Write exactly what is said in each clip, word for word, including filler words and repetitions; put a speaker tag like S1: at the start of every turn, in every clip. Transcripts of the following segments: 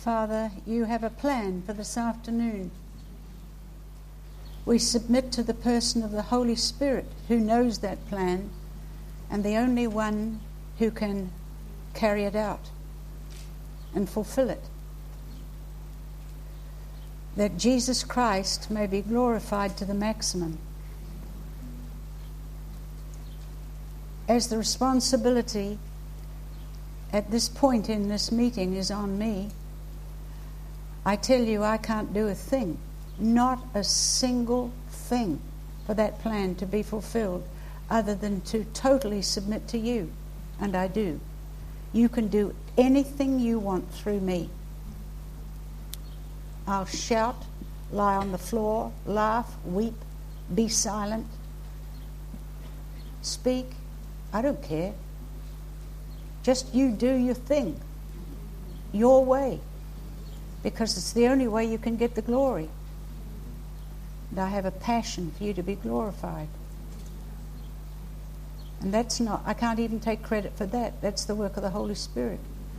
S1: Father, you have a plan for this afternoon. We submit to the person of the Holy Spirit who knows that plan and the only one who can carry it out and fulfill it. That Jesus Christ may be glorified to the maximum. As the responsibility at this point in this meeting is on me, I tell you I can't do a thing, not a single thing for that plan to be fulfilled other than to totally submit to you, and I do. You can do anything you want through me. I'll shout, lie on the floor, laugh, weep, be silent, speak. I don't care. Just you do your thing, your way, because it's the only way you can get the glory. And I have a passion for you to be glorified. And that's not, I can't even take credit for that. That's the work of the Holy Spirit.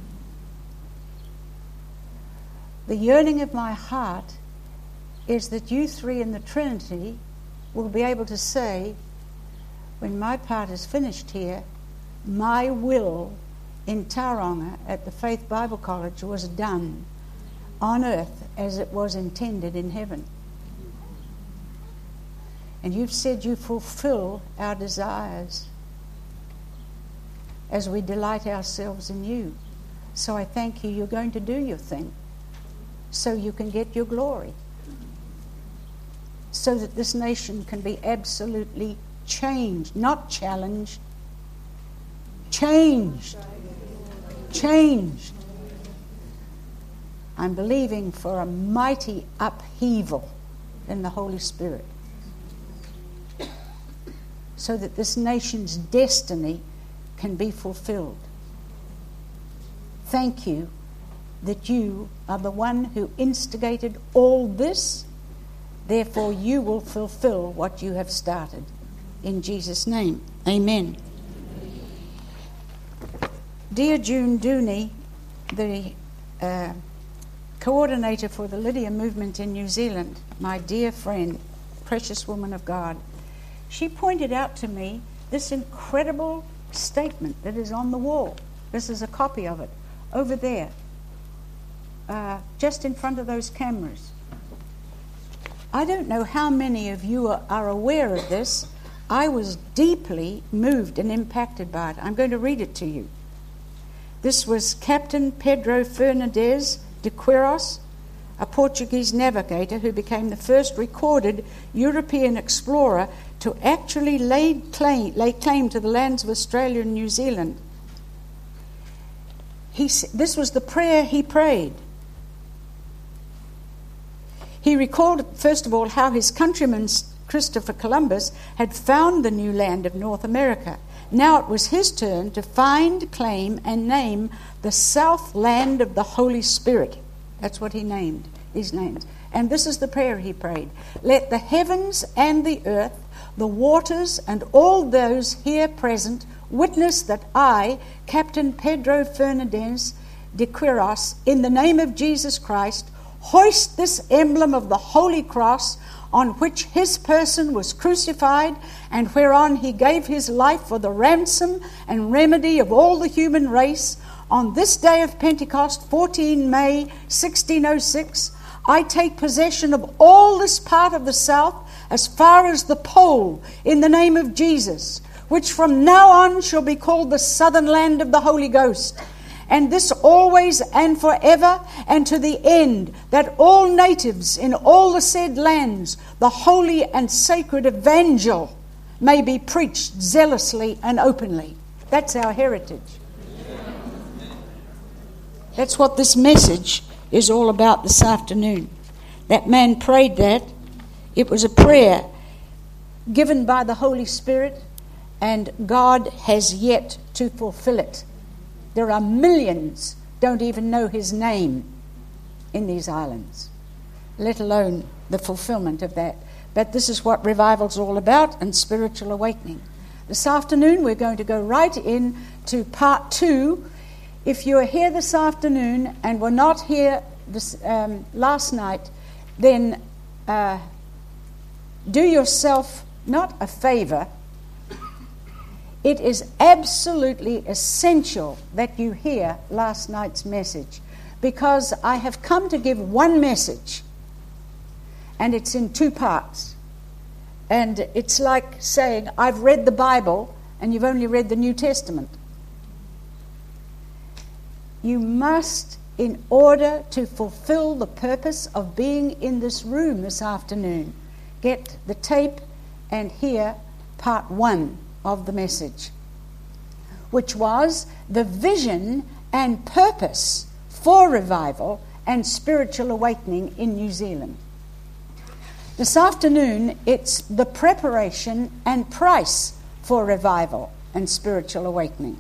S1: The yearning of my heart is that you three in the Trinity will be able to say, when my part is finished here, my will in Tauranga at the Faith Bible College was done on earth as it was intended in heaven. And you've said you fulfill our desires as we delight ourselves in you. So I thank you, you're going to do your thing so you can get your glory, so that this nation can be absolutely changed, not challenged, changed, changed. I'm believing for a mighty upheaval in the Holy Spirit so that this nation's destiny can be fulfilled. Thank you that you are the one who instigated all this. Therefore, you will fulfill what you have started. In Jesus' name, amen. Dear June Dooney, the uh, coordinator for the Lydia movement in New Zealand, my dear friend, precious woman of God, she pointed out to me this incredible statement that is on the wall. This is a copy of it over there, uh, just in front of those cameras. I don't know how many of you are, are aware of this. I was deeply moved and impacted by it. I'm going to read it to you. This was Captain Pedro Fernandes de Queiroz, a Portuguese navigator who became the first recorded European explorer to actually lay claim, lay claim to the lands of Australia and New Zealand. He, this was the prayer he prayed. He recalled, first of all, how his countryman Christopher Columbus had found the new land of North America. Now it was his turn to find, claim, and name the South Land of the Holy Spirit. That's what he named, his names. And this is the prayer he prayed. Let the heavens and the earth, the waters, and all those here present witness that I, Captain Pedro Fernandes de Queiroz, in the name of Jesus Christ, hoist this emblem of the Holy Cross on which his person was crucified and whereon he gave his life for the ransom and remedy of all the human race. On this day of Pentecost, the fourteenth of May, sixteen oh six, I take possession of all this part of the South as far as the pole in the name of Jesus, which from now on shall be called the Southern Land of the Holy Ghost. And this always and forever, and to the end, that all natives in all the said lands, the holy and sacred evangel may be preached zealously and openly. That's our heritage. That's what this message is all about this afternoon. That man prayed that. It was a prayer given by the Holy Spirit, and God has yet to fulfill it. There are millions don't even know his name in these islands, let alone the fulfillment of that. But this is what revival's all about, and spiritual awakening. This afternoon we're going to go right in to part two. If you're here this afternoon and were not here this um, last night, then uh, do yourself not a favor. It is absolutely essential that you hear last night's message, because I have come to give one message, and it's in two parts. And it's like saying, I've read the Bible, and you've only read the New Testament. You must, in order to fulfill the purpose of being in this room this afternoon, get the tape and hear part one of the message, which was the vision and purpose for revival and spiritual awakening in New Zealand. This afternoon, it's the preparation and price for revival and spiritual awakening.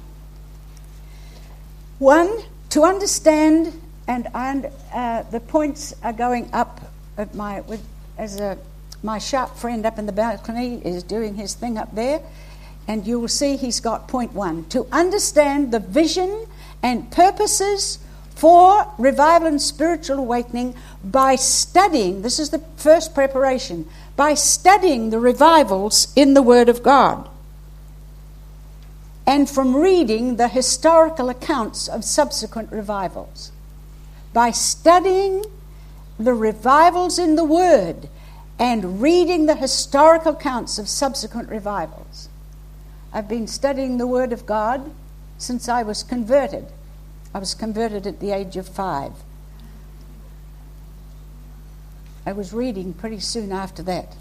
S1: One, to understand, and, and uh, the points are going up at my with, as a my sharp friend up in the balcony is doing his thing up there, and you will see he's got point one. To understand the vision and purposes for revival and spiritual awakening by studying, this is the first preparation, by studying the revivals in the Word of God, and from reading the historical accounts of subsequent revivals. By studying the revivals in the Word and reading the historical accounts of subsequent revivals. I've been studying the Word of God since I was converted. I was converted at the age of five. I was reading pretty soon after that.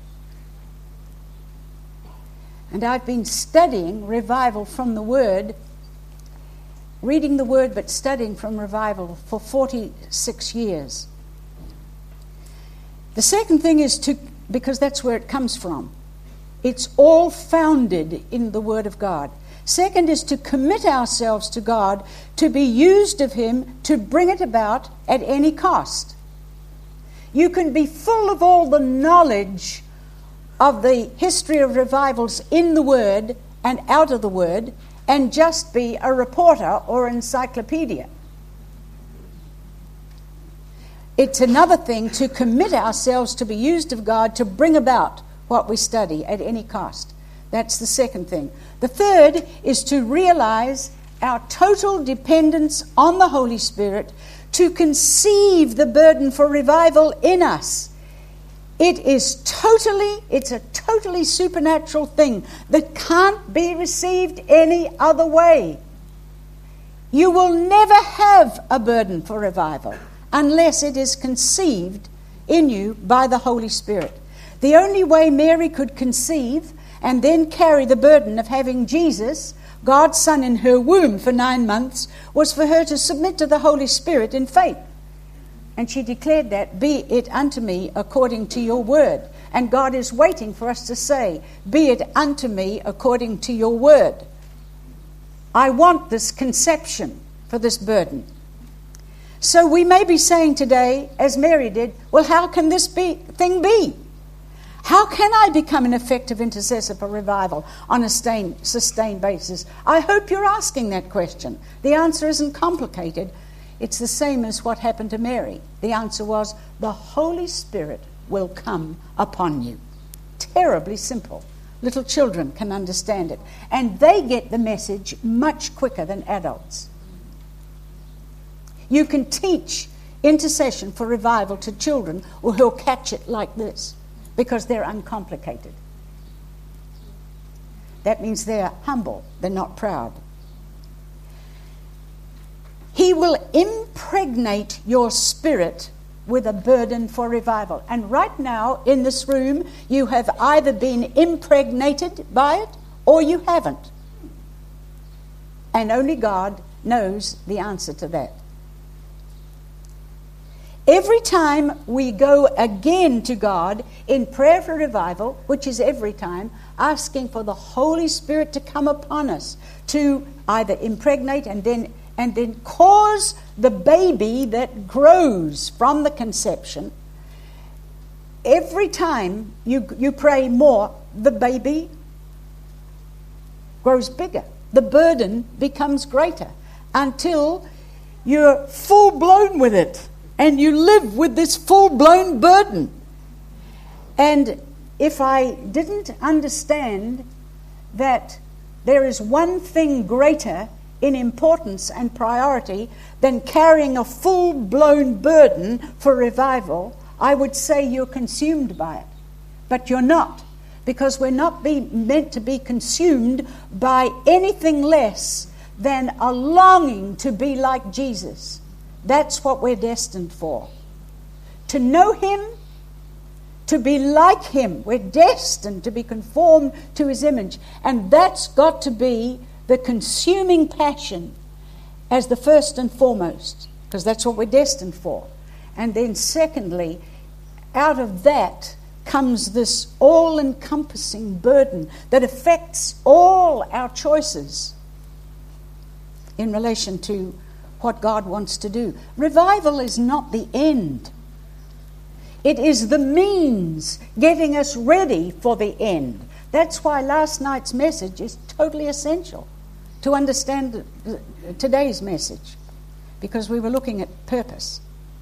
S1: And I've been studying revival from the Word, reading the Word but studying from revival for forty-six years. The second thing is to, because that's where it comes from, it's all founded in the Word of God. Second is to commit ourselves to God, to be used of Him, to bring it about at any cost. You can be full of all the knowledge of the history of revivals in the Word and out of the Word, and just be a reporter or encyclopedia. It's another thing to commit ourselves to be used of God to bring about what we study at any cost. That's the second thing. The third is to realize our total dependence on the Holy Spirit to conceive the burden for revival in us. It is totally, it's a totally supernatural thing that can't be received any other way. You will never have a burden for revival unless it is conceived in you by the Holy Spirit. The only way Mary could conceive and then carry the burden of having Jesus, God's Son, in her womb for nine months was for her to submit to the Holy Spirit in faith. And she declared that, be it unto me according to your word. And God is waiting for us to say, be it unto me according to your word. I want this conception for this burden. So we may be saying today, as Mary did, well, how can this be, thing be? How can I become an effective intercessor for revival on a sustained, sustained basis? I hope you're asking that question. The answer isn't complicated. It's the same as what happened to Mary. The answer was, the Holy Spirit will come upon you. Terribly simple. Little children can understand it. And they get the message much quicker than adults. You can teach intercession for revival to children who'll catch it like this, because they're uncomplicated. That means they're humble, they're not proud. He will impregnate your spirit with a burden for revival. And right now in this room, you have either been impregnated by it or you haven't. And only God knows the answer to that. Every time we go again to God in prayer for revival, which is every time, asking for the Holy Spirit to come upon us, to either impregnate and then and then cause the baby that grows from the conception, every time you, you pray more, the baby grows bigger. The burden becomes greater until you're full blown with it. and you live with this full-blown burden. And if I didn't understand that there is one thing greater in importance and priority than carrying a full-blown burden for revival, I would say you're consumed by it. But you're not, because we're not be, meant to be consumed by anything less than a longing to be like Jesus. That's what we're destined for. To know him, to be like him. We're destined to be conformed to his image. And that's got to be the consuming passion as the first and foremost, because that's what we're destined for. And then secondly, out of that comes this all-encompassing burden that affects all our choices in relation to what God wants to do. Revival is not the end. It is the means getting us ready for the end. That's why last night's message is totally essential to understand today's message, because we were looking at purpose.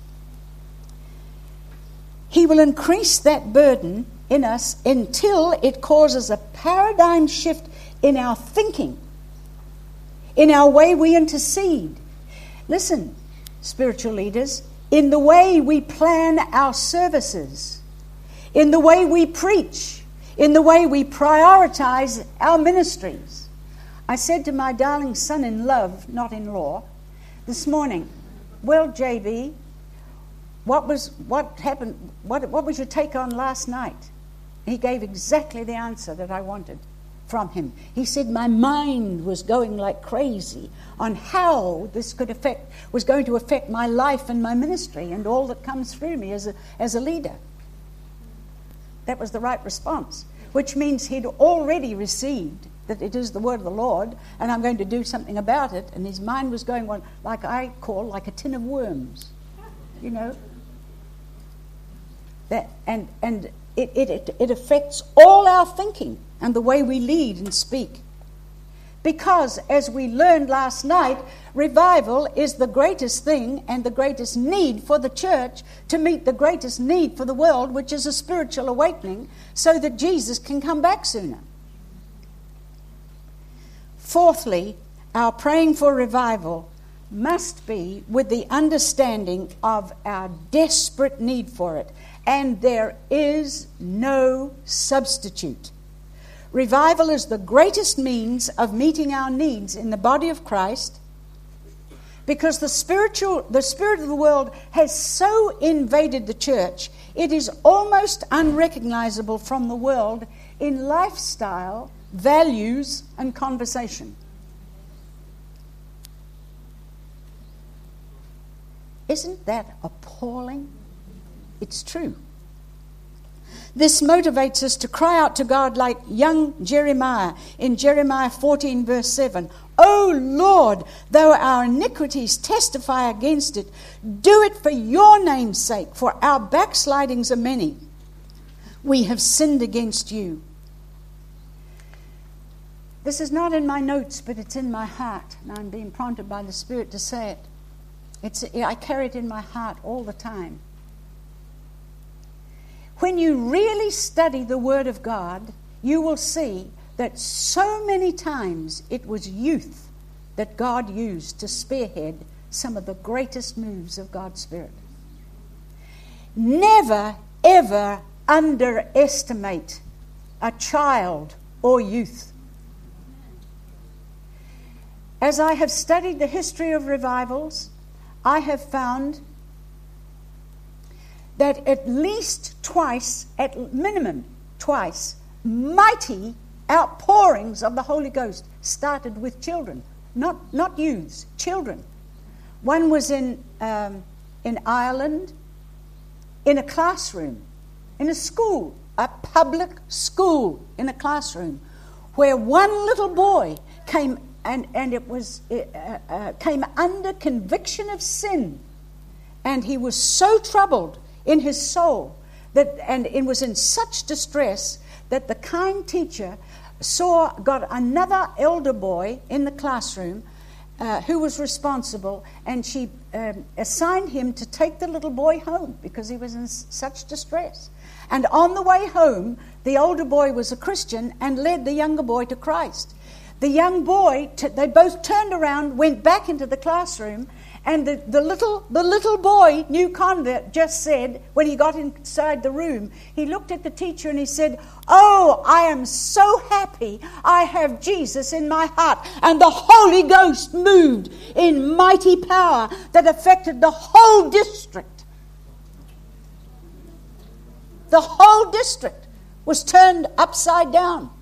S1: He will increase that burden in us until it causes a paradigm shift in our thinking, in our way we intercede. Listen, spiritual leaders, in the way we plan our services, in the way we preach, in the way we prioritize our ministries. I said to my darling son-in-love, not in law, this morning, well, J B, what was what happened? What what was your take on last night? He gave exactly the answer that I wanted from him. He said my mind was going like crazy on how this could affect was going to affect my life and my ministry and all that comes through me as a as a leader. That was the right response, which means he'd already received that it is the word of the Lord and I'm going to do something about it, and his mind was going on like I call like a tin of worms, you know. That and and it, it it affects all our thinking and the way we lead and speak. Because, as we learned last night, revival is the greatest thing and the greatest need for the church to meet the greatest need for the world, which is a spiritual awakening, so that Jesus can come back sooner. Fourthly, our praying for revival must be with the understanding of our desperate need for it. And there is no substitute. Revival is the greatest means of meeting our needs in the body of Christ, because the spiritual, the spirit of the world has so invaded the church, it is almost unrecognizable from the world in lifestyle, values, and conversation. Isn't that appalling? It's true. This motivates us to cry out to God like young Jeremiah in Jeremiah fourteen verse seven. O Lord, though our iniquities testify against it, do it for your name's sake, for our backslidings are many. We have sinned against you. This is not in my notes, but it's in my heart, and I'm being prompted by the Spirit to say it. It's, I carry it in my heart all the time. When you really study the Word of God, you will see that so many times it was youth that God used to spearhead some of the greatest moves of God's Spirit. Never, ever underestimate a child or youth. As I have studied the history of revivals, I have found that at least twice, at minimum twice, mighty outpourings of the Holy Ghost started with children, not not youths, children. One was in um, in Ireland, in a classroom, in a school, a public school, in a classroom, where one little boy came and and it was uh, uh, came under conviction of sin, and he was so troubled in his soul that, and it was in such distress that the kind teacher saw, got another elder boy in the classroom uh, who was responsible, and she um, assigned him to take the little boy home because he was in s- such distress. And on the way home, the older boy was a Christian and led the younger boy to Christ. The young boy, t- they both turned around, went back into the classroom, and the, the little the little boy, new convert, just said, when he got inside the room, he looked at the teacher and he said, "Oh, I am so happy I have Jesus in my heart." And the Holy Ghost moved in mighty power that affected the whole district. The whole district was turned upside down.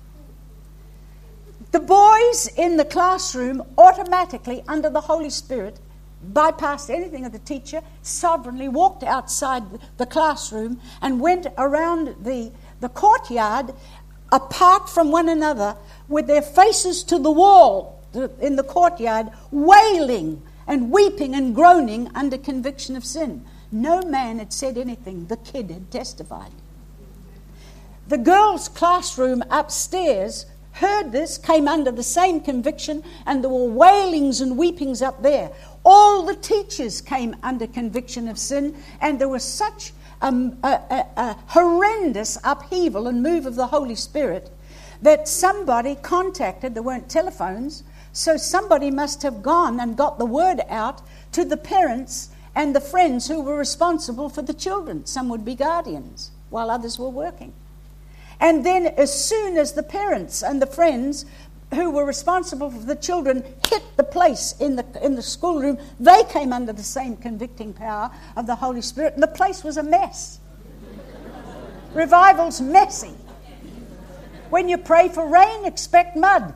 S1: The boys in the classroom automatically, under the Holy Spirit, bypassed anything of the teacher, sovereignly walked outside the classroom and went around the, the courtyard apart from one another with their faces to the wall in the courtyard, wailing and weeping and groaning under conviction of sin. No man had said anything. The kid had testified. The girls' classroom upstairs heard this, came under the same conviction, and there were wailings and weepings up there. All the teachers came under conviction of sin, and there was such um, a, a, a horrendous upheaval and move of the Holy Spirit that somebody contacted, there weren't telephones, so somebody must have gone and got the word out to the parents and the friends who were responsible for the children. Some would be guardians, while others were working. And then as soon as the parents and the friends who were responsible for the children hit the place in the in the schoolroom, they came under the same convicting power of the Holy Spirit, and the place was a mess. Revival's messy. When you pray for rain, expect mud.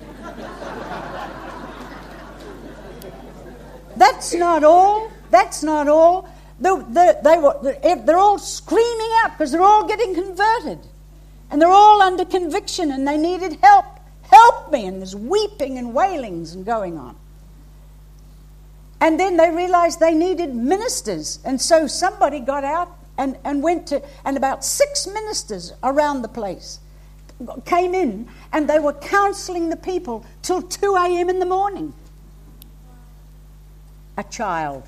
S1: That's not all. That's not all. The, the, they were, they're all screaming out because they're all getting converted. And they're all under conviction and they needed help. Help me. And there's weeping and wailings and going on. And then they realized they needed ministers. And so somebody got out and, and went to, and about six ministers around the place came in, and they were counseling the people till two a.m. in the morning. A child.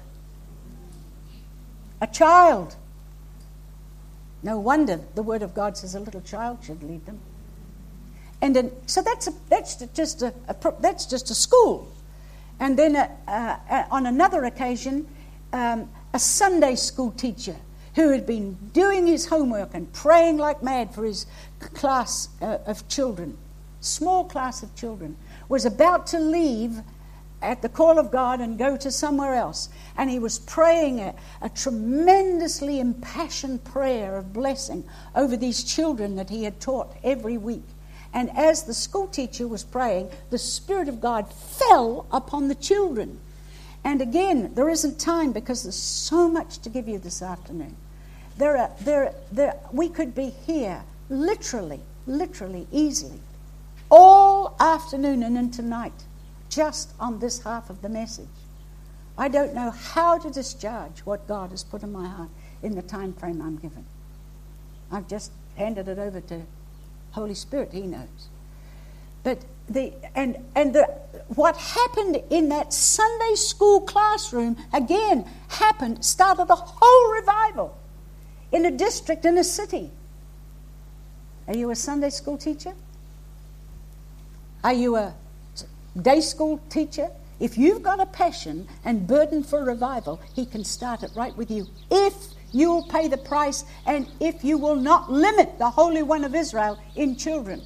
S1: A child. No wonder the Word of God says a little child should lead them. And then, so that's a, that's just a, a that's just a school. And then a, a, on another occasion, um, a Sunday school teacher who had been doing his homework and praying like mad for his class uh, of children, small class of children, was about to leave at the call of God and go to somewhere else. And he was praying a, a tremendously impassioned prayer of blessing over these children that he had taught every week. And as the school teacher was praying, the Spirit of God fell upon the children. And again, there isn't time because there's so much to give you this afternoon. There are, there, there, we could be here literally, literally, easily, all afternoon and into night, just on this half of the message. I don't know how to discharge what God has put in my heart in the time frame I'm given. I've just handed it over to Holy Spirit. He knows. But the and and the what happened in that Sunday school classroom again happened, started a whole revival in a district, in a city. Are you a Sunday school teacher? Are you a day school teacher? If you've got a passion and burden for revival, he can start it right with you. If you'll pay the price and if you will not limit the Holy One of Israel in children.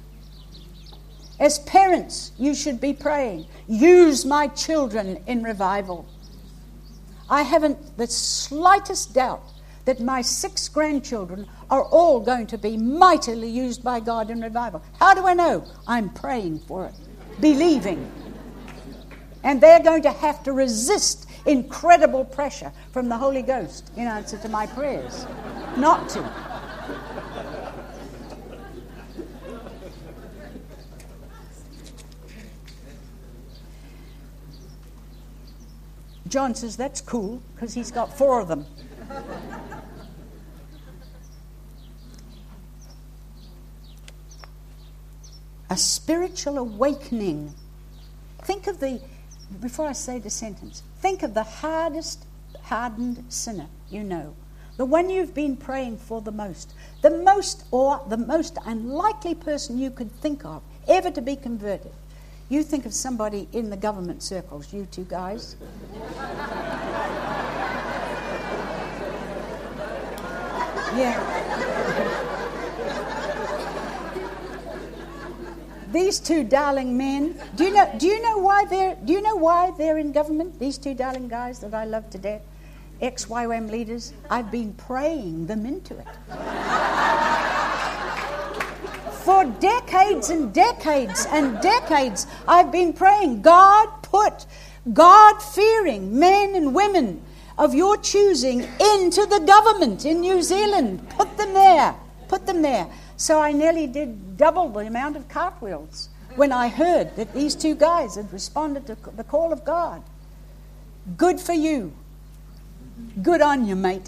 S1: As parents, you should be praying, use my children in revival. I haven't the slightest doubt that my six grandchildren are all going to be mightily used by God in revival. How do I know? I'm praying for it, believing. And they're going to have to resist incredible pressure from the Holy Ghost in answer to my prayers. Not to. John says that's cool because he's got four of them. A spiritual awakening. Think of the before I say the sentence, think of the hardest hardened sinner you know. The one you've been praying for the most. The most or the most unlikely person you could think of ever to be converted. You think of somebody in the government circles, you two guys. Yeah. These two darling men. Do you know? Do you know why they're? Do you know why they're in government? These two darling guys that I love to death, ex-Y WAM leaders. I've been praying them into it for decades and decades and decades. I've been praying. God, put God-fearing men and women of your choosing into the government in New Zealand. Put them there. Put them there. So I nearly did double the amount of cartwheels when I heard that these two guys had responded to the call of God. Good for you. Good on you, mate.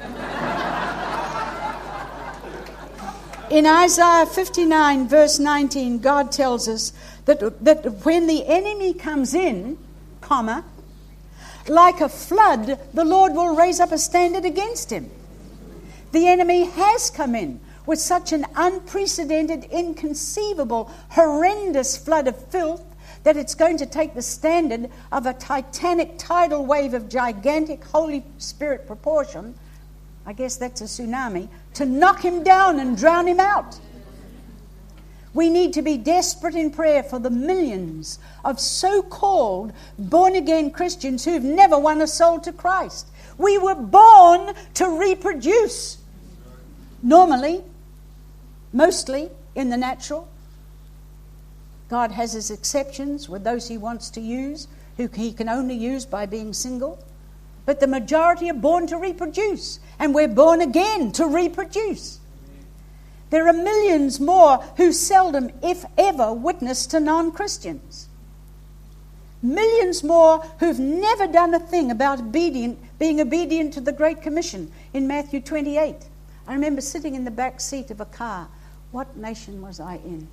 S1: In Isaiah fifty-nine, verse nineteen, God tells us that, that when the enemy comes in, comma, like a flood, the Lord will raise up a standard against him. The enemy has come in with such an unprecedented, inconceivable, horrendous flood of filth that it's going to take the standard of a titanic tidal wave of gigantic Holy Spirit proportion, I guess that's a tsunami, to knock him down and drown him out. We need to be desperate in prayer for the millions of so-called born-again Christians who've never won a soul to Christ. We were born to reproduce. Normally, mostly in the natural. God has his exceptions with those he wants to use, who he can only use by being single. But the majority are born to reproduce, and we're born again to reproduce. There are millions more who seldom, if ever, witness to non-Christians. Millions more who've never done a thing about obedient, being obedient to the Great Commission in Matthew twenty-eight. I remember sitting in the back seat of a car. What nation was I in?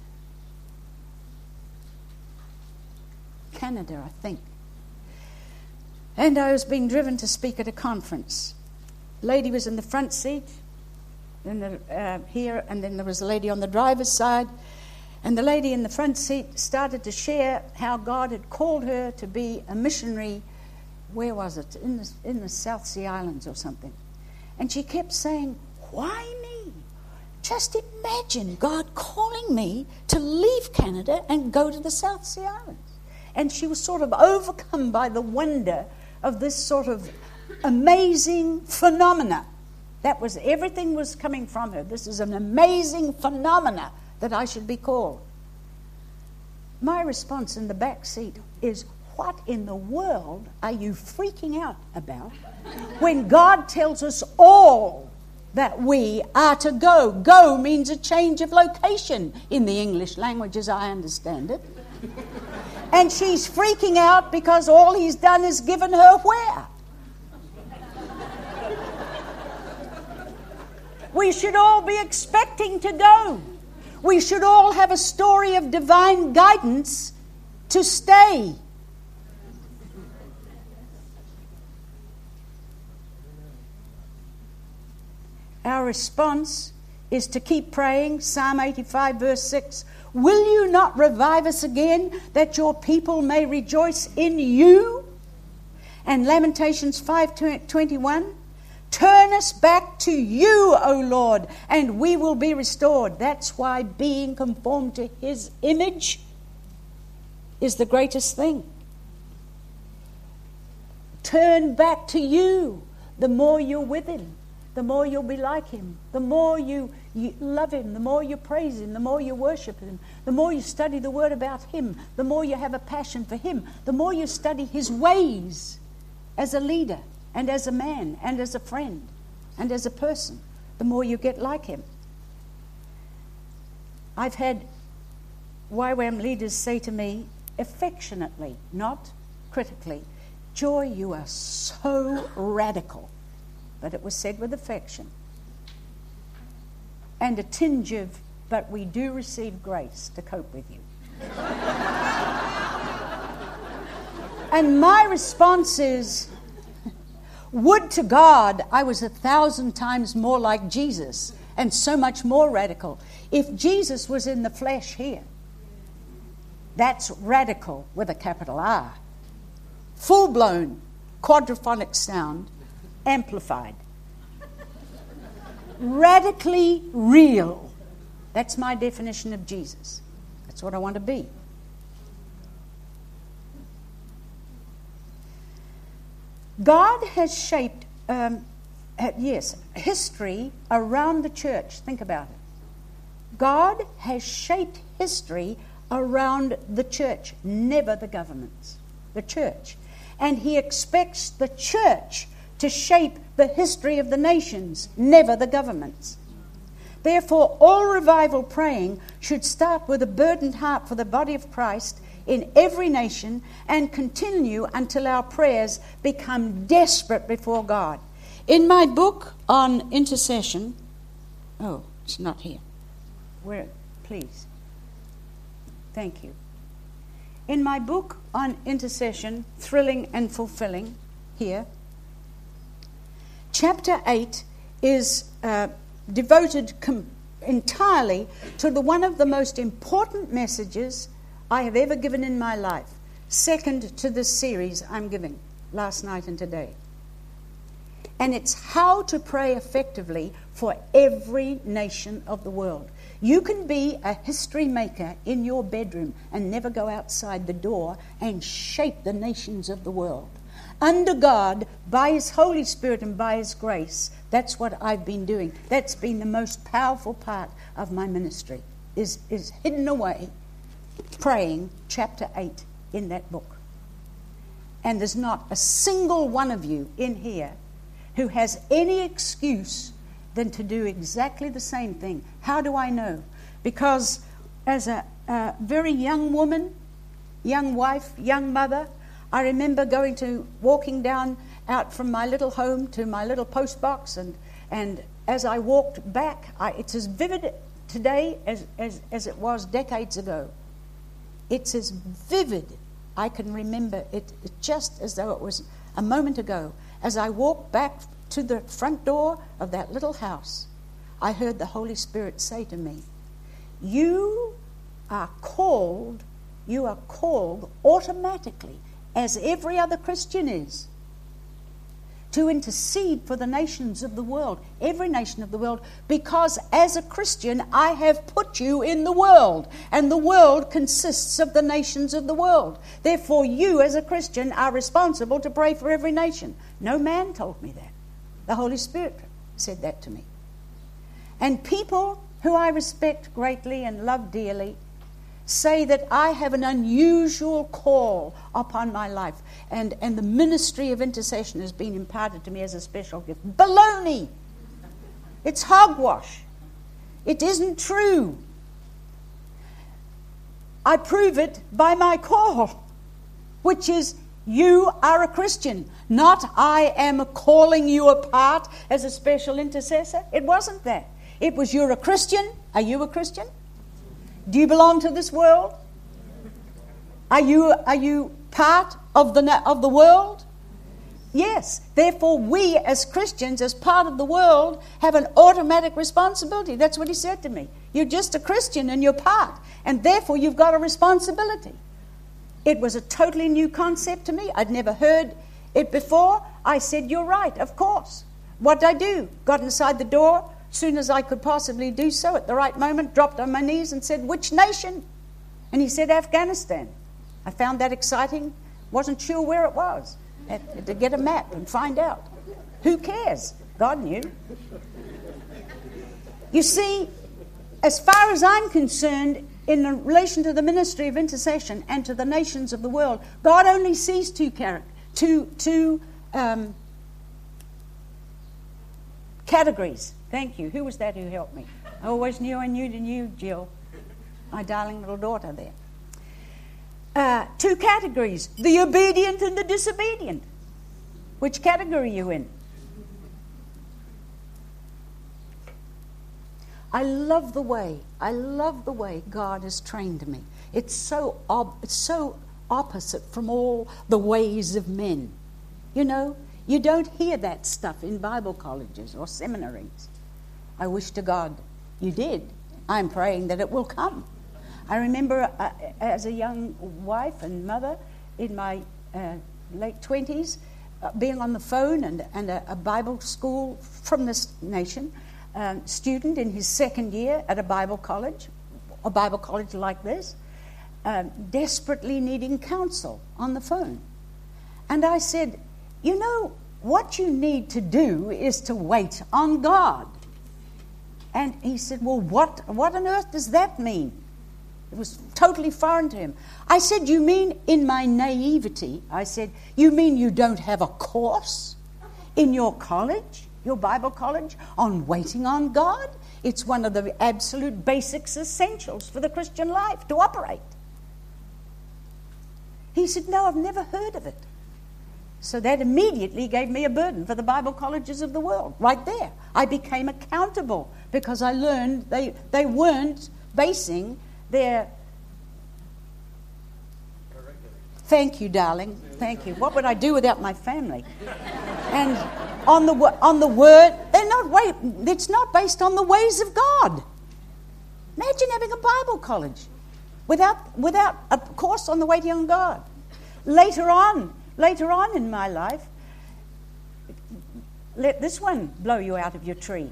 S1: Canada, I think. And I was being driven to speak at a conference. Lady was in the front seat, then the, uh, here, and then there was a lady on the driver's side. And the lady in the front seat started to share how God had called her to be a missionary. Where was it? In the, in the South Sea Islands or something. And she kept saying, why me? Just imagine God calling me to leave Canada and go to the South Sea Islands. And she was sort of overcome by the wonder of this sort of amazing phenomena. That was, everything was coming from her. This is an amazing phenomena that I should be called. My response in the back seat is, what in the world are you freaking out about when God tells us all that we are to go? Go means a change of location in the English language as I understand it. And she's freaking out because all he's done is given her where? We should all be expecting to go. We should all have a story of divine guidance to stay. Our response is to keep praying. Psalm eighty-five, verse six. Will you not revive us again, that your people may rejoice in you? And Lamentations five twenty-one. Turn us back to you, O Lord, and we will be restored. That's why being conformed to his image is the greatest thing. Turn back to you. The more you're with him, the more you'll be like him. The more you, you love him, the more you praise him, the more you worship him, the more you study the word about him, the more you have a passion for him, the more you study his ways as a leader and as a man and as a friend and as a person, the more you get like him. I've had Y WAM leaders say to me affectionately, not critically, Joy, you are so radical. But it was said with affection. And a tinge of, but we do receive grace to cope with you. And my response is, would to God I was a thousand times more like Jesus and so much more radical. If Jesus was in the flesh here, that's radical with a capital R. Full-blown quadraphonic sound, amplified. Radically real. That's my definition of Jesus. That's what I want to be. God has shaped, um, uh, yes, history around the church. Think about it. God has shaped history around the church, never the governments. The church. And He expects the church to shape the history of the nations, never the governments. Therefore, all revival praying should start with a burdened heart for the body of Christ in every nation and continue until our prayers become desperate before God. In my book on intercession, oh, it's not here. Where, please. Thank you. In my book on intercession, Thrilling and Fulfilling, here, chapter eight is uh, devoted com- entirely to the one of the most important messages I have ever given in my life, second to this series I'm giving last night and today. And it's how to pray effectively for every nation of the world. You can be a history maker in your bedroom and never go outside the door and shape the nations of the world. Under God, by His Holy Spirit and by His grace, that's what I've been doing. That's been the most powerful part of my ministry, is, is hidden away, praying chapter eight in that book. And there's not a single one of you in here who has any excuse than to do exactly the same thing. How do I know? Because as a, a very young woman, young wife, young mother, I remember going to, walking down out from my little home to my little post box, and, and as I walked back, I, it's as vivid today as, as, as it was decades ago. It's as vivid. I can remember it, it just as though it was a moment ago. As I walked back to the front door of that little house, I heard the Holy Spirit say to me, you are called, you are called automatically, as every other Christian is, to intercede for the nations of the world, every nation of the world, because as a Christian, I have put you in the world, and the world consists of the nations of the world. Therefore, you as a Christian are responsible to pray for every nation. No man told me that. The Holy Spirit said that to me. And people who I respect greatly and love dearly say that I have an unusual call upon my life, and, and the ministry of intercession has been imparted to me as a special gift. Baloney! It's hogwash. It isn't true. I prove it by my call, which is you are a Christian, not I am calling you apart as a special intercessor. It wasn't that. It was you're a Christian. Are you a Christian? Do you belong to this world? Are you are you part of the of the world? Yes. Therefore, we as Christians, as part of the world, have an automatic responsibility. That's what he said to me. You're just a Christian and you're part, and therefore you've got a responsibility. It was a totally new concept to me. I'd never heard it before. I said, "You're right, of course." What did I do? Got inside the door. Soon as I could possibly do so, at the right moment, dropped on my knees and said, "Which nation?" And he said, "Afghanistan." I found that exciting. Wasn't sure where it was. Had to get a map and find out. Who cares? God knew. You see, as far as I'm concerned, in relation to the ministry of intercession and to the nations of the world, God only sees two characters, two, two um, categories. Thank you. Who was that who helped me? I always knew I knew to you, Jill, my darling little daughter there. Uh, two categories, the obedient and the disobedient. Which category are you in? I love the way, I love the way God has trained me. It's so ob- it's so opposite from all the ways of men. You know, you don't hear that stuff in Bible colleges or seminaries. I wish to God you did. I'm praying that it will come. I remember uh, as a young wife and mother in my uh, late twenties, uh, being on the phone and, and a, a Bible school from this nation, um, student in his second year at a Bible college, a Bible college like this, um, desperately needing counsel on the phone. And I said, you know, what you need to do is to wait on God. And he said, well, what, what on earth does that mean? It was totally foreign to him. I said, you mean, in my naivety, I said, you mean you don't have a course in your college, your Bible college, on waiting on God? It's one of the absolute basics, essentials for the Christian life to operate. He said, no, I've never heard of it. So that immediately gave me a burden for the Bible colleges of the world, right there. I became accountable because I learned they, they weren't basing their... Thank you, darling. Thank you. What would I do without my family? And on the on the word, they're not wait. It's not based on the ways of God. Imagine having a Bible college without without a course on the waiting on God. Later on, later on in my life, let this one blow you out of your tree.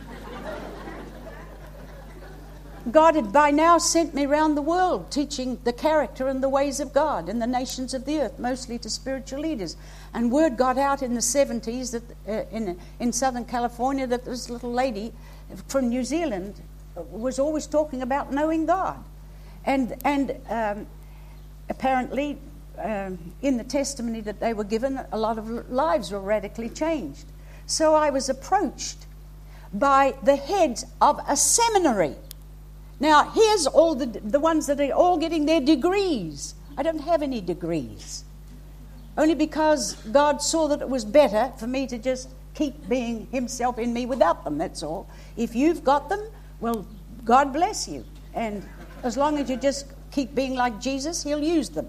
S1: God had by now sent me around the world teaching the character and the ways of God in the nations of the earth, mostly to spiritual leaders. And word got out in the seventies that uh, in in Southern California that this little lady from New Zealand was always talking about knowing God. And, and um, apparently um, in the testimony that they were given, a lot of lives were radically changed. So I was approached by the heads of a seminary. Now, here's all the the ones that are all getting their degrees. I don't have any degrees. Only because God saw that it was better for me to just keep being himself in me without them, that's all. If you've got them, well, God bless you. And as long as you just keep being like Jesus, he'll use them.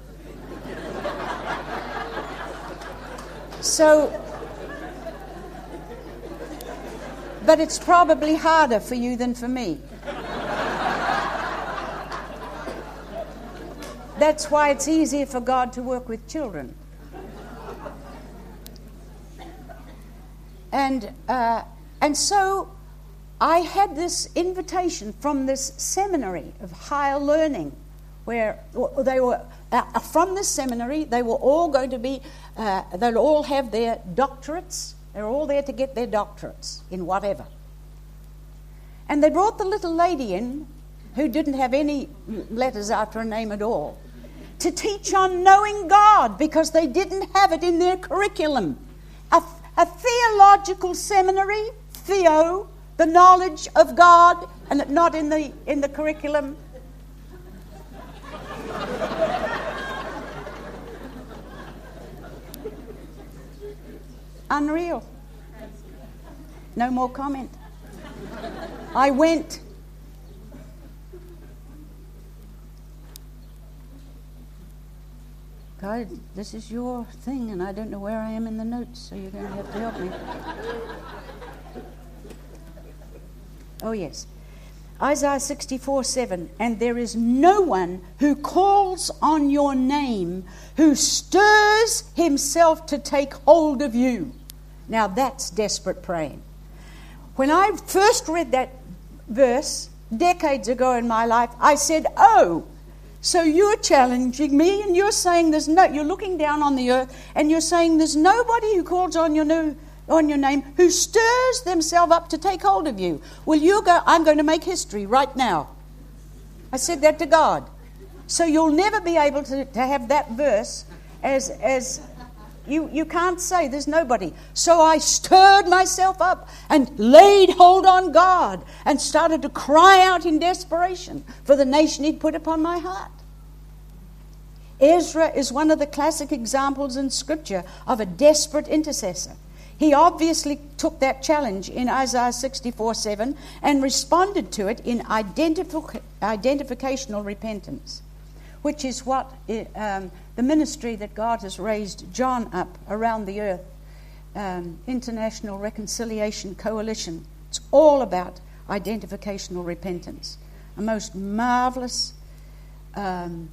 S1: So, but it's probably harder for you than for me. That's why it's easier for God to work with children. And uh, and so I had this invitation from this seminary of higher learning, where they were uh, from this seminary. They were all going to be. Uh, they'll all have their doctorates. They're all there to get their doctorates in whatever. And they brought the little lady in, who didn't have any letters after her name at all, to teach on knowing God, because they didn't have it in their curriculum. A, a theological seminary, theo, the knowledge of God, and not in the in the curriculum. Unreal. No more comment. I went. God, this is your thing, and I don't know where I am in the notes, so you're going to have to help me. Oh, yes. Isaiah sixty-four seven, and there is no one who calls on your name who stirs himself to take hold of you. Now, that's desperate praying. When I first read that verse decades ago in my life, I said, oh, so you're challenging me, and you're saying there's no, you're looking down on the earth, and you're saying there's nobody who calls on your no, on your name who stirs themselves up to take hold of you. Well, you go, I'm going to make history right now. I said that to God. So you'll never be able to, to have that verse as as you you can't say there's nobody. So I stirred myself up and laid hold on God and started to cry out in desperation for the nation he'd put upon my heart. Ezra is one of the classic examples in Scripture of a desperate intercessor. He obviously took that challenge in Isaiah sixty-four seven and responded to it in identif- identificational repentance. which is what um, the ministry that God has raised John up around the earth, um, International Reconciliation Coalition. It's all about identificational repentance. A most marvelous, um,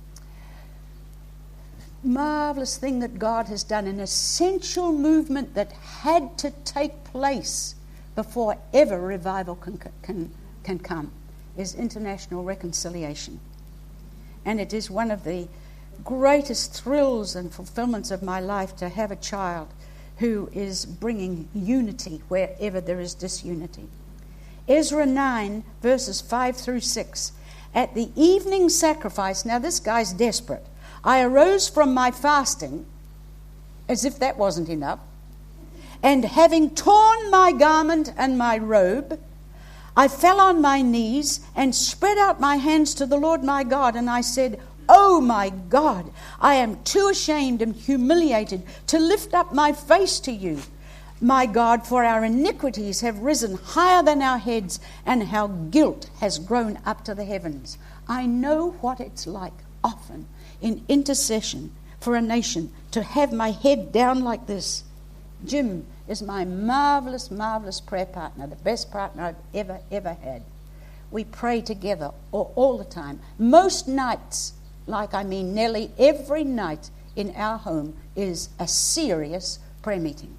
S1: marvelous thing that God has done, an essential movement that had to take place before ever revival can, can, can come, is international reconciliation. And it is one of the greatest thrills and fulfillments of my life to have a child who is bringing unity wherever there is disunity. Ezra nine, verses five through six. At the evening sacrifice, now this guy's desperate. I arose from my fasting, as if that wasn't enough, and having torn my garment and my robe, I fell on my knees and spread out my hands to the Lord my God, and I said, Oh my God, I am too ashamed and humiliated to lift up my face to you, my God, for our iniquities have risen higher than our heads, and our guilt has grown up to the heavens. I know what it's like often in intercession for a nation to have my head down like this. Jim is my marvelous, marvelous prayer partner, the best partner I've ever, ever had. We pray together all, all the time. Most nights, like I mean nearly every night in our home, is a serious prayer meeting.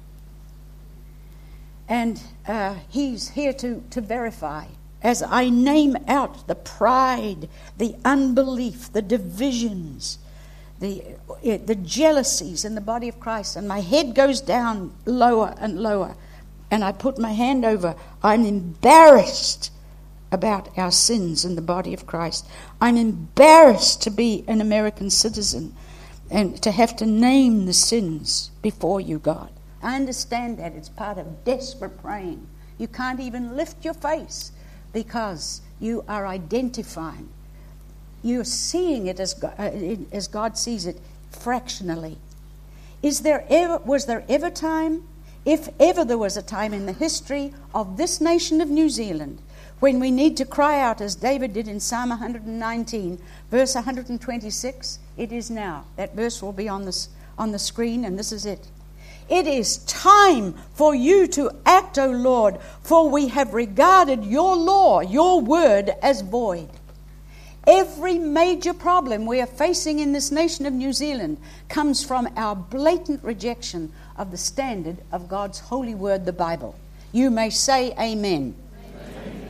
S1: And uh, he's here to, to verify, as I name out the pride, the unbelief, the divisions, the the jealousies in the body of Christ, and my head goes down lower and lower, and I put my hand over. I'm embarrassed about our sins in the body of Christ. I'm embarrassed to be an American citizen and to have to name the sins before you, God. I understand that. It's part of desperate praying. You can't even lift your face because you are identifying. You're seeing it as God, as God sees it fractionally. Is there ever, was there ever time, if ever there was a time in the history of this nation of New Zealand, when we need to cry out as David did in Psalm one nineteen, verse one twenty-six? It is now. That verse will be on this on the screen, and this is it. It is time for you to act, O Lord, for we have regarded your law, your word, as void. Every major problem we are facing in this nation of New Zealand comes from our blatant rejection of the standard of God's holy word, the Bible. You may say amen. Amen.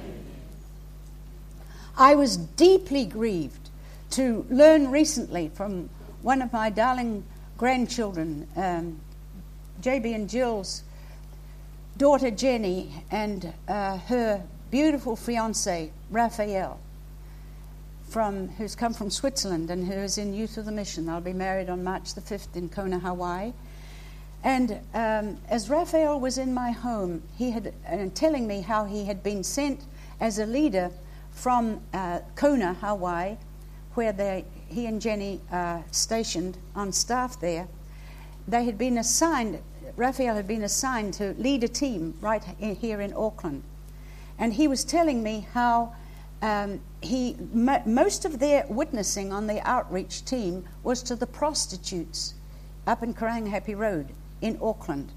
S1: I was deeply grieved to learn recently from one of my darling grandchildren, um, J B and Jill's daughter Jenny, and uh, her beautiful fiancé Raphael, from who's come from Switzerland and who is in Youth of the Mission. They'll be married on March the fifth in Kona, Hawaii. And um, as Raphael was in my home, he had uh, telling me how he had been sent as a leader from uh, Kona, Hawaii, where they, he and Jenny are stationed on staff there. They had been assigned, Raphael had been assigned to lead a team right here in Auckland. And he was telling me how um, he mo- most of their witnessing on the outreach team was to the prostitutes up in Karangahape Road in Auckland.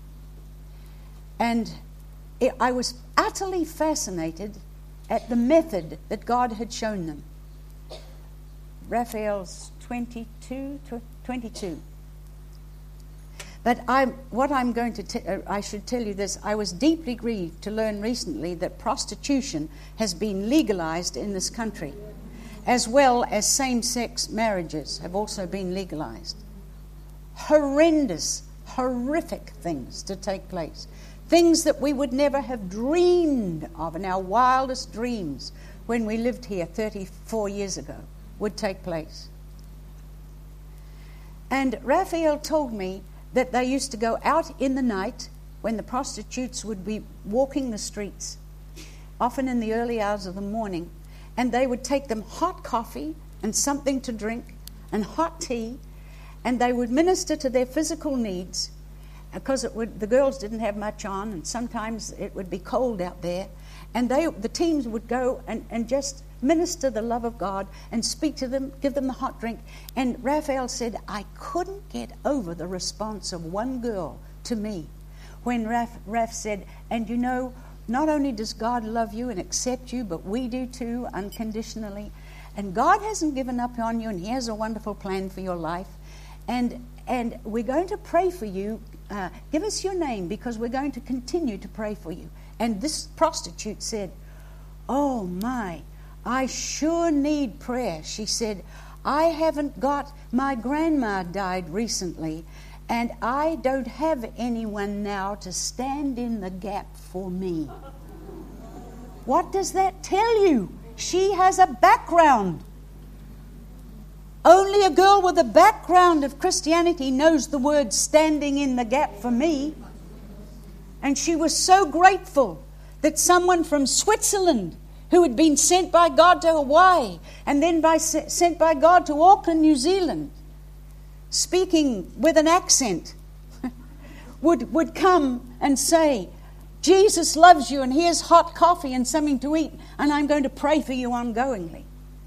S1: And it, I was utterly fascinated at the method that God had shown them. Raphael's twenty-two, twenty-two. But I'm, what I'm going to, t- uh, I should tell you this, I was deeply grieved to learn recently that prostitution has been legalized in this country, as well as same-sex marriages have also been legalized. Horrendous, horrific things to take place. Things that we would never have dreamed of in our wildest dreams when we lived here thirty-four years ago would take place. And Raphael told me that they used to go out in the night when the prostitutes would be walking the streets, often in the early hours of the morning, and they would take them hot coffee and something to drink and hot tea, and they would minister to their physical needs, because it would, the girls didn't have much on, and sometimes it would be cold out there. And they, the teams would go and, and just minister the love of God and speak to them, give them the hot drink. And Raphael said, I couldn't get over the response of one girl to me when Raph, Raph said, and you know, not only does God love you and accept you, but we do too, unconditionally. And God hasn't given up on you, and He has a wonderful plan for your life. And and we're going to pray for you. Uh, give us your name, because we're going to continue to pray for you. And this prostitute said, oh my, I sure need prayer. She said, I haven't got, my grandma died recently, and I don't have anyone now to stand in the gap for me. What does that tell you? She has a background. Only a girl with a background of Christianity knows the word standing in the gap for me. And she was so grateful that someone from Switzerland, who had been sent by God to Hawaii and then by, sent by God to Auckland, New Zealand, speaking with an accent, would, would come and say, Jesus loves you, and here's hot coffee and something to eat, and I'm going to pray for you ongoingly.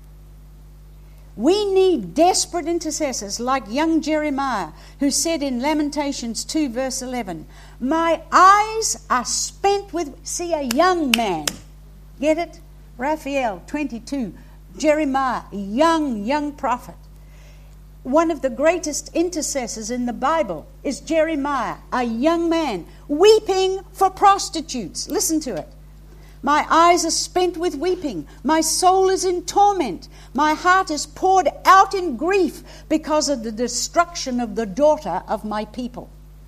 S1: We need desperate intercessors like young Jeremiah, who said in Lamentations two verse eleven, my eyes are spent with... See, a young man. Get it? Raphael twenty-two. Jeremiah, a young, young prophet. One of the greatest intercessors in the Bible is Jeremiah, a young man, weeping for prostitutes. Listen to it. My eyes are spent with weeping. My soul is in torment. My heart is poured out in grief because of the destruction of the daughter of my people.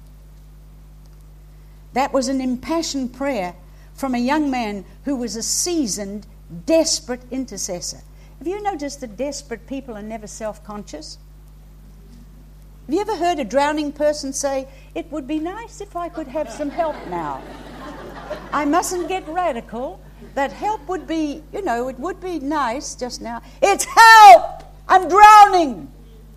S1: That was an impassioned prayer from a young man who was a seasoned, desperate intercessor. Have you noticed that desperate people are never self-conscious? Have you ever heard a drowning person say, it would be nice if I could have some help now? I mustn't get radical. That help would be, you know, it would be nice just now. It's help! I'm drowning!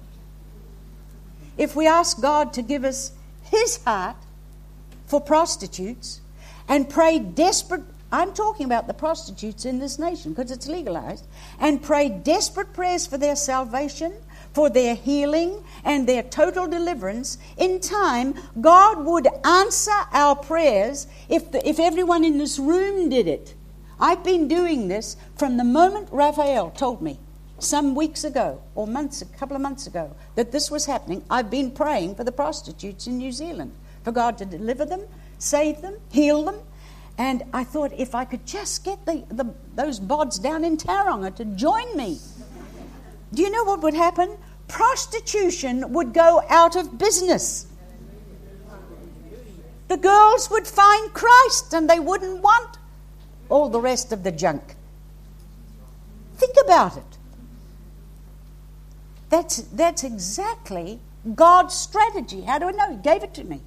S1: If we ask God to give us His heart for prostitutes and pray desperate, I'm talking about the prostitutes in this nation because it's legalized, and pray desperate prayers for their salvation, for their healing and their total deliverance, in time, God would answer our prayers if the, if everyone in this room did it. I've been doing this from the moment Raphael told me some weeks ago, or months, a couple of months ago, that this was happening. I've been praying for the prostitutes in New Zealand, for God to deliver them, save them, heal them. And I thought, if I could just get the, the those bods down in Tauranga to join me. Do you know what would happen? Prostitution would go out of business. The girls would find Christ and they wouldn't want all the rest of the junk. Think about it. That's, that's exactly God's strategy. How do I know? He gave it to me.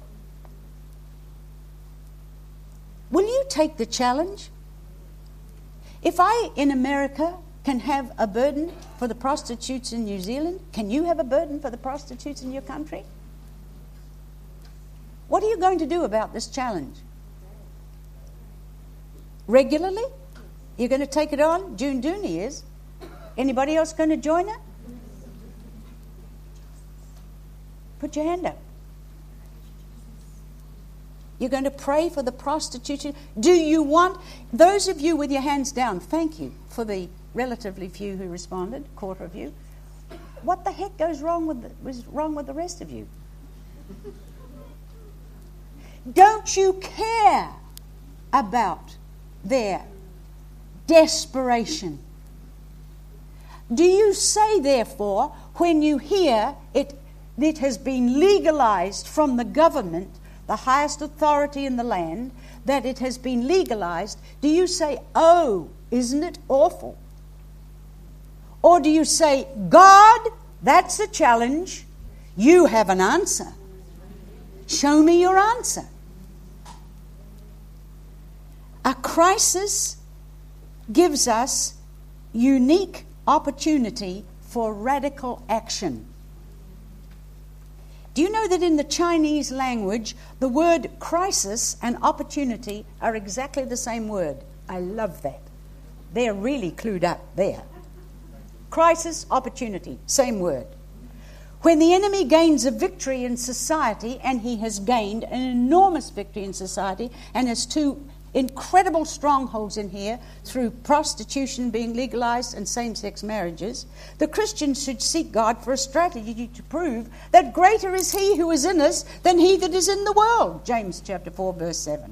S1: Will you take the challenge? If I, in America, can have a burden for the prostitutes in New Zealand, can you have a burden for the prostitutes in your country? What are you going to do about this challenge? Regularly? You're going to take it on? June Dooney is. Anybody else going to join her? Put your hand up. You're going to pray for the prostitution. Do you want, those of you with your hands down, thank you for the relatively few who responded, quarter of you. What the heck goes wrong with the, was wrong with the rest of you? Don't you care about their desperation? Do you say, therefore, when you hear it, it has been legalized from the government, the highest authority in the land, that it has been legalized, do you say, oh, isn't it awful? Or do you say, God, that's a challenge. You have an answer. Show me your answer. A crisis gives us unique opportunity for radical action. Do you know that in the Chinese language, the word crisis and opportunity are exactly the same word? I love that. They're really clued up there. Crisis, opportunity, same word. When the enemy gains a victory in society, and he has gained an enormous victory in society, and has two incredible strongholds in here through prostitution being legalized and same-sex marriages, the Christians should seek God for a strategy to prove that greater is he who is in us than he that is in the world. James chapter four, verse seven.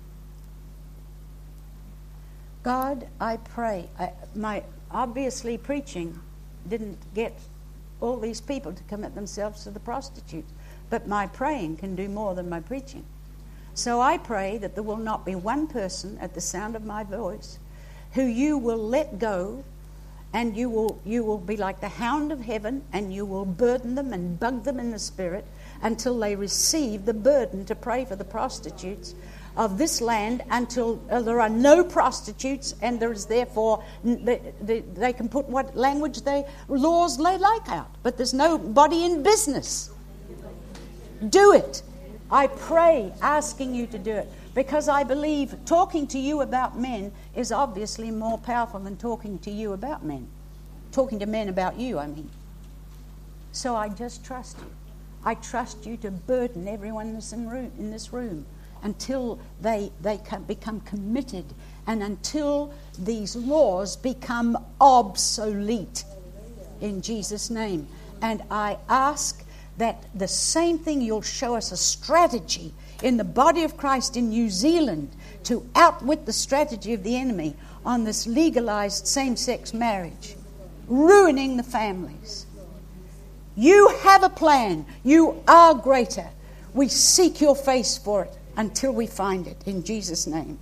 S1: God, I pray. I, my obviously preaching didn't get all these people to commit themselves to the prostitutes, but my praying can do more than my preaching. So I pray that there will not be one person at the sound of my voice who you will let go, and you will you will be like the hound of heaven, and you will burden them and bug them in the spirit until they receive the burden to pray for the prostitutes of this land, until uh, there are no prostitutes, and there is therefore they, they, they can put what language they laws they like out, but there's nobody in business. Do it. I pray asking you to do it, because I believe talking to you about men is obviously more powerful than talking to you about men. Talking to men about you, I mean. So I just trust you. I trust you to burden everyone that's in, room, in this room until they, they can become committed, and until these laws become obsolete in Jesus' name. And I ask that the same thing, you'll show us a strategy in the body of Christ in New Zealand to outwit the strategy of the enemy on this legalized same-sex marriage, ruining the families. You have a plan. You are greater. We seek your face for it until we find it, in Jesus' name.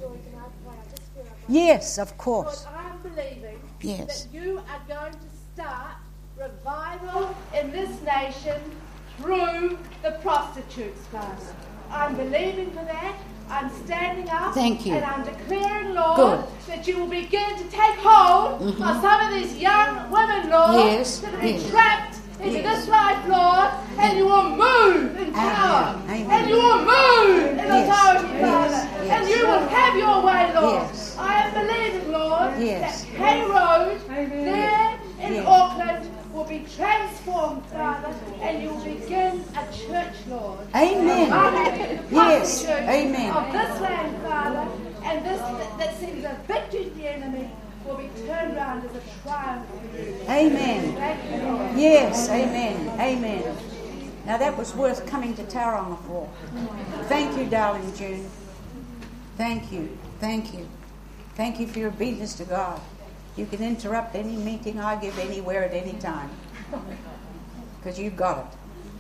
S1: Yes, of course.
S2: Lord, I am believing
S1: yes.
S2: that you are going to start revival in this nation through the prostitutes, Father. I'm believing for that. I'm standing up.
S1: Thank you.
S2: And I'm declaring, Lord,
S1: Good.
S2: that you will begin to take hold mm-hmm. of some of these young women, Lord,
S1: yes.
S2: that have been
S1: yes.
S2: trapped into
S1: yes.
S2: this life, Lord, and you will move in power.
S1: Amen.
S2: And you will move in
S1: yes.
S2: authority,
S1: yes.
S2: Father.
S1: Yes.
S2: And you will have your way, Lord.
S1: Yes.
S2: I am believing, Lord,
S1: yes.
S2: that Hay Road there in
S1: yes.
S2: Auckland will be transformed, Father, and you will begin a church, Lord.
S1: Amen. Yes.
S2: Church
S1: Amen.
S2: of this land, Father, and this that, that seems a victory to the enemy will be turned around as a triumph for you.
S1: Amen.
S2: Thank you, Lord.
S1: Yes. Amen. Amen. Now that was worth coming to Tauranga for. Thank you, darling June. Thank you. Thank you. Thank you for your obedience to God. You can interrupt any meeting I give anywhere at any time, because you've got it.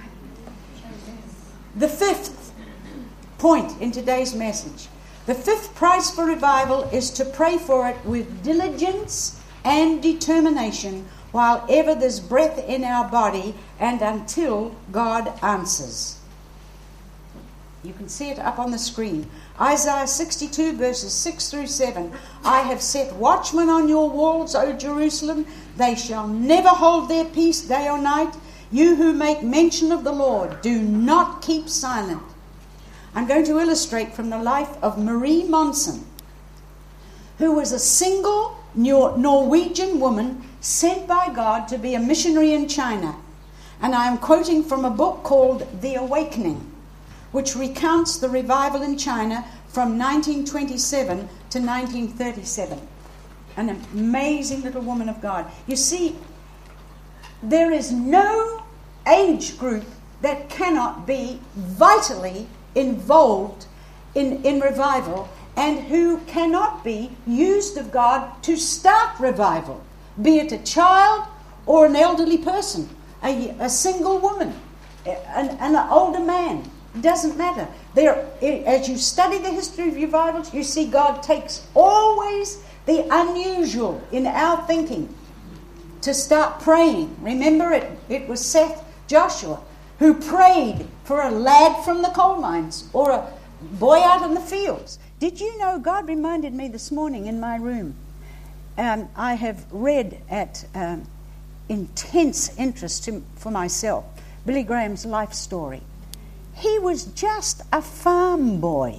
S1: The fifth point in today's message. The fifth prize for revival is to pray for it with diligence and determination while ever there's breath in our body and until God answers. You can see it up on the screen. Isaiah sixty-two verses six through seven. I have set watchmen on your walls, O Jerusalem. They shall never hold their peace day or night. You who make mention of the Lord, do not keep silent. I'm going to illustrate from the life of Marie Monson, who was a single Norwegian woman sent by God to be a missionary in China. And I am quoting from a book called The Awakening, which recounts the revival in China from nineteen twenty-seven to nineteen thirty-seven. An amazing little woman of God. You see, there is no age group that cannot be vitally involved in, in revival, and who cannot be used of God to start revival, be it a child or an elderly person, a, a single woman, an, an older man. It doesn't matter. There, as you study the history of revivals, you see God takes always the unusual in our thinking to start praying. Remember, it, it was Seth Joshua who prayed for a lad from the coal mines or a boy out in the fields. Did you know, God reminded me this morning in my room, um, I have read at um, intense interest to, for myself Billy Graham's life story. He was just a farm boy,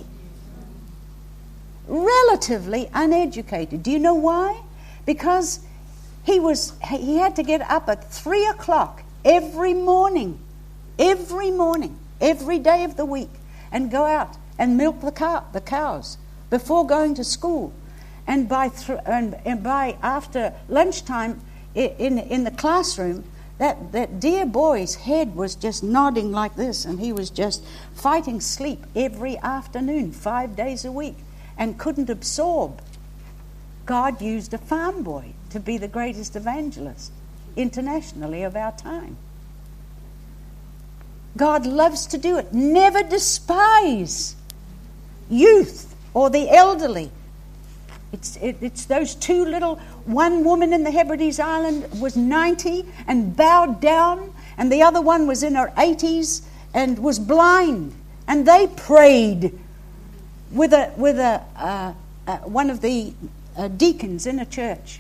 S1: relatively uneducated. Do you know why? Because he was he had to get up at three o'clock every morning, every morning, every day of the week, and go out and milk the cow, the cows before going to school. And by th- and, and by after lunchtime in in the classroom, that that dear boy's head was just nodding like this, and he was just fighting sleep every afternoon, five days a week, and couldn't absorb. God used a farm boy to be the greatest evangelist internationally of our time. God loves to do it. Never despise youth or the elderly. It's, it, it's those two little, one woman in the Hebrides Island was ninety and bowed down, and the other one was in her eighties and was blind. And they prayed with a with a uh, uh, one of the uh, deacons in a church.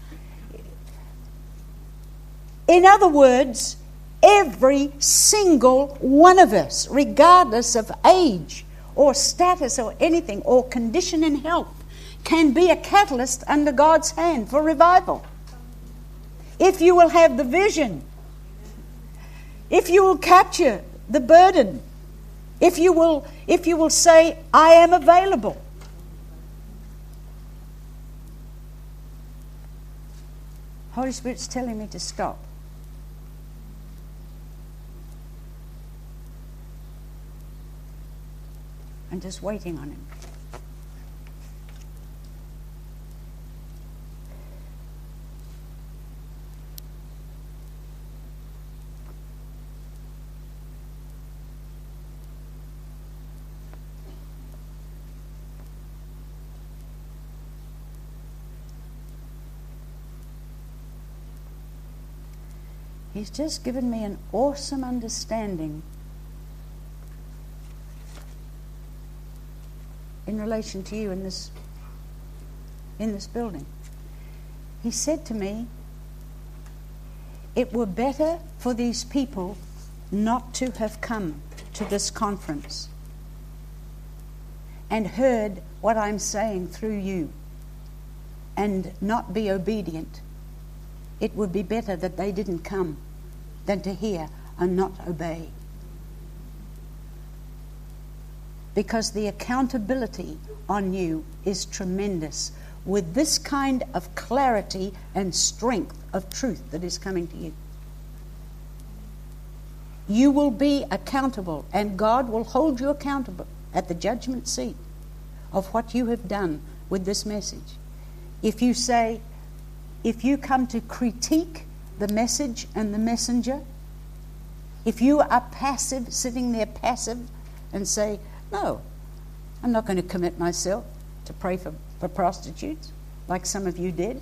S1: In other words, every single one of us, regardless of age or status or anything or condition in health, can be a catalyst under God's hand for revival. If you will have the vision, if you will capture the burden, if you will, if you will say, I am available. Holy Spirit's telling me to stop. I'm just waiting on him. He's just given me an awesome understanding in relation to you in this in this building. He said to me, it were better for these people not to have come to this conference and heard what I'm saying through you and not be obedient. It would be better that they didn't come than to hear and not obey. Because the accountability on you is tremendous with this kind of clarity and strength of truth that is coming to you. You will be accountable, and God will hold you accountable at the judgment seat of what you have done with this message. If you say, if you come to critique the message and the messenger, if you are passive, sitting there passive, and say, no, I'm not going to commit myself to pray for, for prostitutes like some of you did.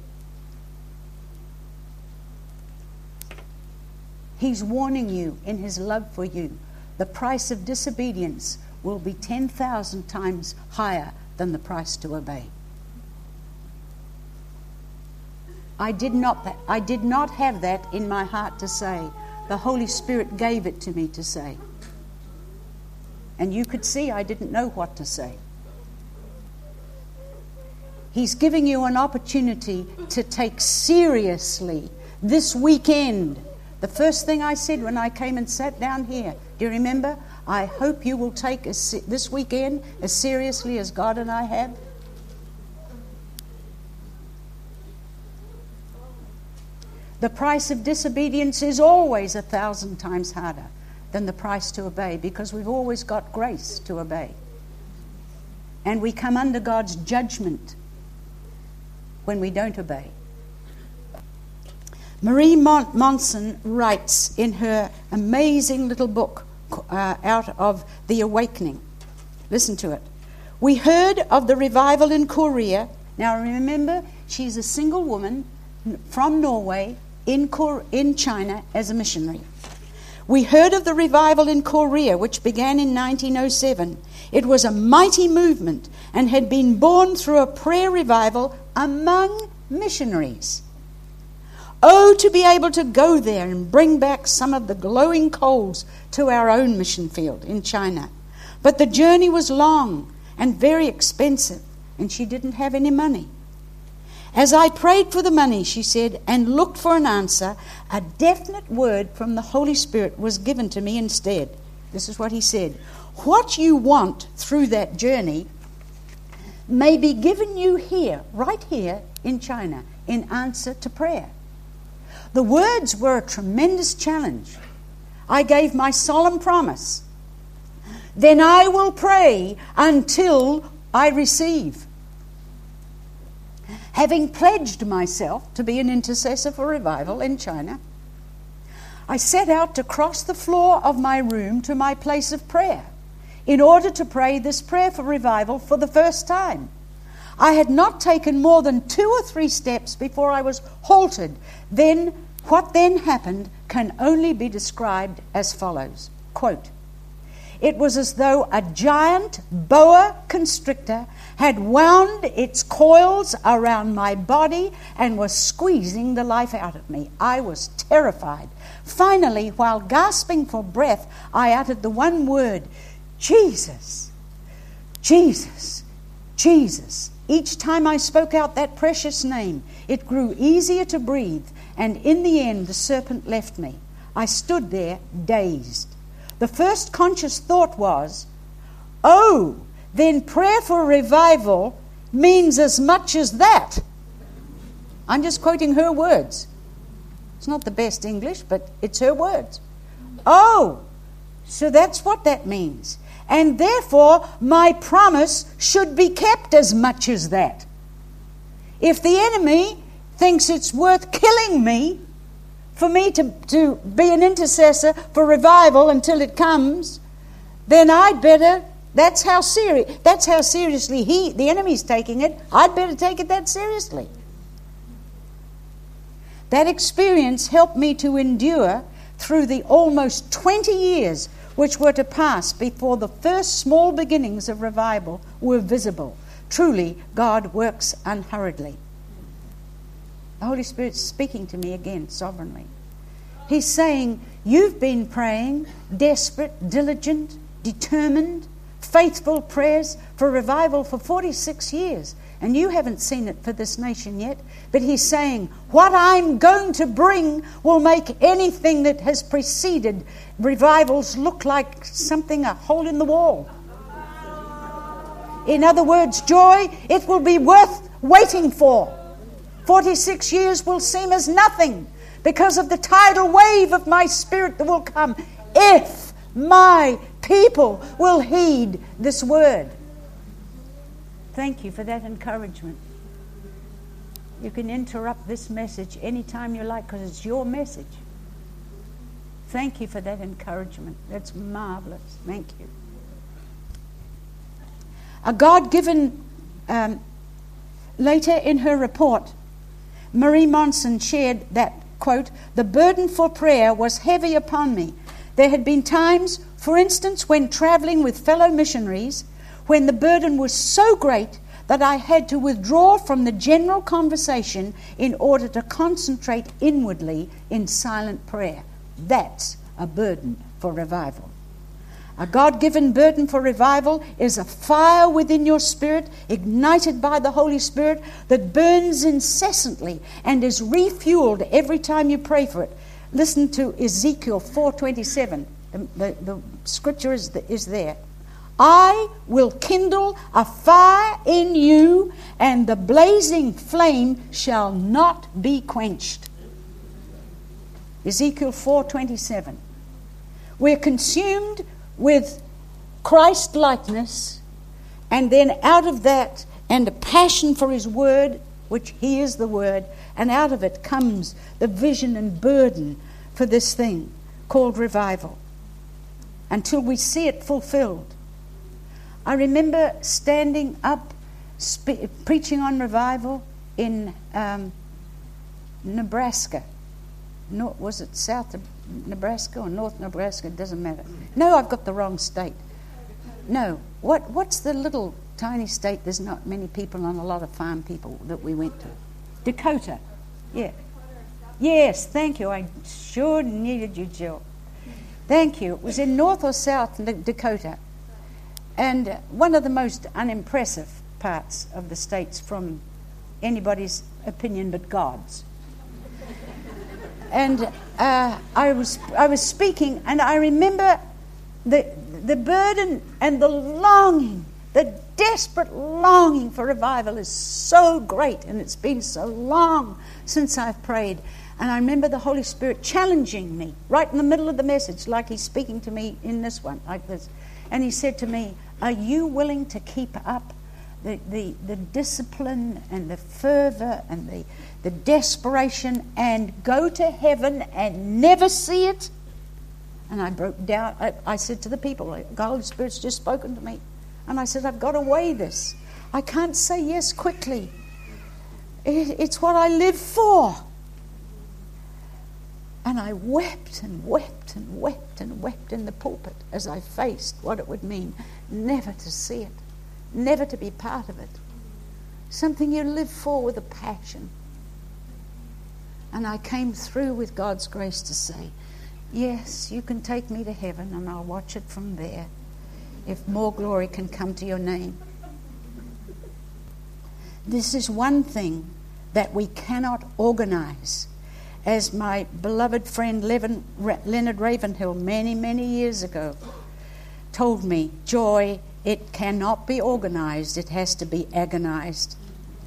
S1: He's warning you in his love for you. The price of disobedience will be ten thousand times higher than the price to obey. I did not I did not have that in my heart to say. The Holy Spirit gave it to me to say. And you could see I didn't know what to say. He's giving you an opportunity to take seriously this weekend. The first thing I said when I came and sat down here, do you remember? I hope you will take a, this weekend as seriously as God and I have. The price of disobedience is always a thousand times harder than the price to obey, because we've always got grace to obey. And we come under God's judgment when we don't obey. Marie Mon- Monson writes in her amazing little book, uh, Out of the Awakening. Listen to it. We heard of the revival in Korea. Now remember, she's a single woman from Norway in Cor- in China as a missionary. We heard of the revival in Korea, which began in nineteen oh seven. It was a mighty movement and had been born through a prayer revival among missionaries. Oh, to be able to go there and bring back some of the glowing coals to our own mission field in China. But the journey was long and very expensive, and she didn't have any money. As I prayed for the money, she said, and looked for an answer, a definite word from the Holy Spirit was given to me instead. This is what he said. What you want through that journey may be given you here, right here in China, in answer to prayer. The words were a tremendous challenge. I gave my solemn promise. Then I will pray until I receive. Having pledged myself to be an intercessor for revival in China, I set out to cross the floor of my room to my place of prayer in order to pray this prayer for revival for the first time. I had not taken more than two or three steps before I was halted. Then, what then happened can only be described as follows. Quote, it was as though a giant boa constrictor had wound its coils around my body and was squeezing the life out of me. I was terrified. Finally, while gasping for breath, I uttered the one word, Jesus, Jesus, Jesus. Each time I spoke out that precious name, it grew easier to breathe, and in the end the serpent left me. I stood there dazed. The first conscious thought was, oh, then prayer for revival means as much as that. I'm just quoting her words. It's not the best English, but it's her words. Oh, so that's what that means. And therefore, my promise should be kept as much as that. If the enemy thinks it's worth killing me for me to, to be an intercessor for revival until it comes, then I'd better, that's how serious, that's how seriously he, the enemy's taking it, I'd better take it that seriously. That experience helped me to endure through the almost twenty years which were to pass before the first small beginnings of revival were visible. Truly, God works unhurriedly. The Holy Spirit's speaking to me again sovereignly. He's saying, you've been praying desperate, diligent, determined, faithful prayers for revival for forty-six years, and you haven't seen it for this nation yet. But he's saying, what I'm going to bring will make anything that has preceded revivals look like something, a hole in the wall. In other words, joy, it will be worth waiting for. forty-six years will seem as nothing because of the tidal wave of my spirit that will come if my people will heed this word. Thank you for that encouragement. You can interrupt this message anytime you like because it's your message. Thank you for that encouragement. That's marvelous. Thank you. A God-given, um, later in her report, Marie Monson shared that, quote, the burden for prayer was heavy upon me. There had been times, for instance, when traveling with fellow missionaries, when the burden was so great that I had to withdraw from the general conversation in order to concentrate inwardly in silent prayer. That's a burden for revival. A God-given burden for revival is a fire within your spirit, ignited by the Holy Spirit, that burns incessantly and is refueled every time you pray for it. Listen to Ezekiel four twenty-seven. The, the, the scripture is, the, is there. I will kindle a fire in you, and the blazing flame shall not be quenched. Ezekiel four twenty-seven. We're consumed with Christ-likeness, and then out of that, and a passion for his word, which he is the word, and out of it comes the vision and burden for this thing called revival, until we see it fulfilled. I remember standing up, spe- preaching on revival in um, Nebraska. No, was it south of Nebraska or North Nebraska? It doesn't matter. No, I've got the wrong state. No. What? What's the little tiny state? There's not many people and a lot of farm people that we went to. Dakota. Yeah. Yes, thank you. I sure needed you, Jill. Thank you. It was in North or South Dakota. And one of the most unimpressive parts of the States from anybody's opinion but God's. And uh, I was I was speaking, and I remember the the burden and the longing, the desperate longing for revival is so great, and it's been so long since I've prayed. And I remember the Holy Spirit challenging me right in the middle of the message, like he's speaking to me in this one, like this. And he said to me, are you willing to keep up the, the, the discipline and the fervor and the, the desperation and go to heaven and never see it? And I broke down. I, I said to the people, the Holy Spirit's just spoken to me. And I said, I've got to weigh this. I can't say yes quickly. It, it's what I live for. And I wept and wept and wept and wept in the pulpit as I faced what it would mean never to see it, never to be part of it. Something you live for with a passion. And I came through with God's grace to say, yes, you can take me to heaven and I'll watch it from there if more glory can come to your name. This is one thing that we cannot organize. As my beloved friend Levin, Leonard Ravenhill many, many years ago told me, Joy, it cannot be organized, it has to be agonized.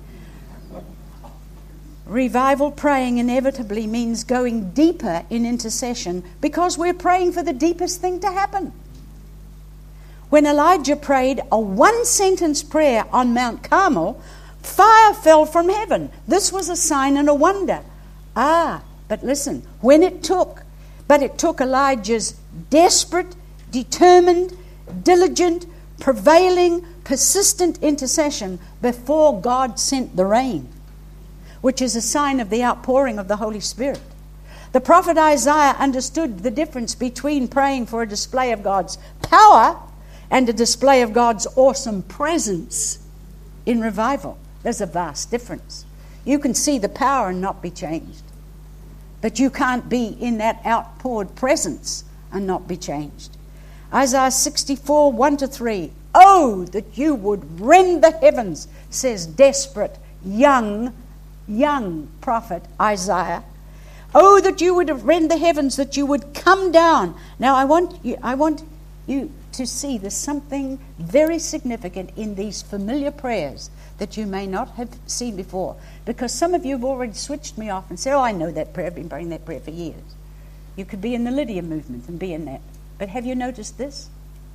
S1: Revival praying inevitably means going deeper in intercession because we're praying for the deepest thing to happen. When Elijah prayed a one-sentence prayer on Mount Carmel, fire fell from heaven. This was a sign and a wonder. Ah, but listen, when it took, but it took Elijah's desperate, determined, diligent, prevailing, persistent intercession before God sent the rain, which is a sign of the outpouring of the Holy Spirit. The prophet Isaiah understood the difference between praying for a display of God's power and a display of God's awesome presence in revival. There's a vast difference. You can see the power and not be changed. But you can't be in that outpoured presence and not be changed. Isaiah sixty-four, one to three. Oh, that you would rend the heavens, says desperate, young, young prophet Isaiah. Oh, that you would rend the heavens, that you would come down. Now, I want you, I want you to see there's something very significant in these familiar prayers that you may not have seen before. Because some of you have already switched me off and said, oh, I know that prayer. I've been praying that prayer for years. You could be in the Lydia movement and be in that. But have you noticed this?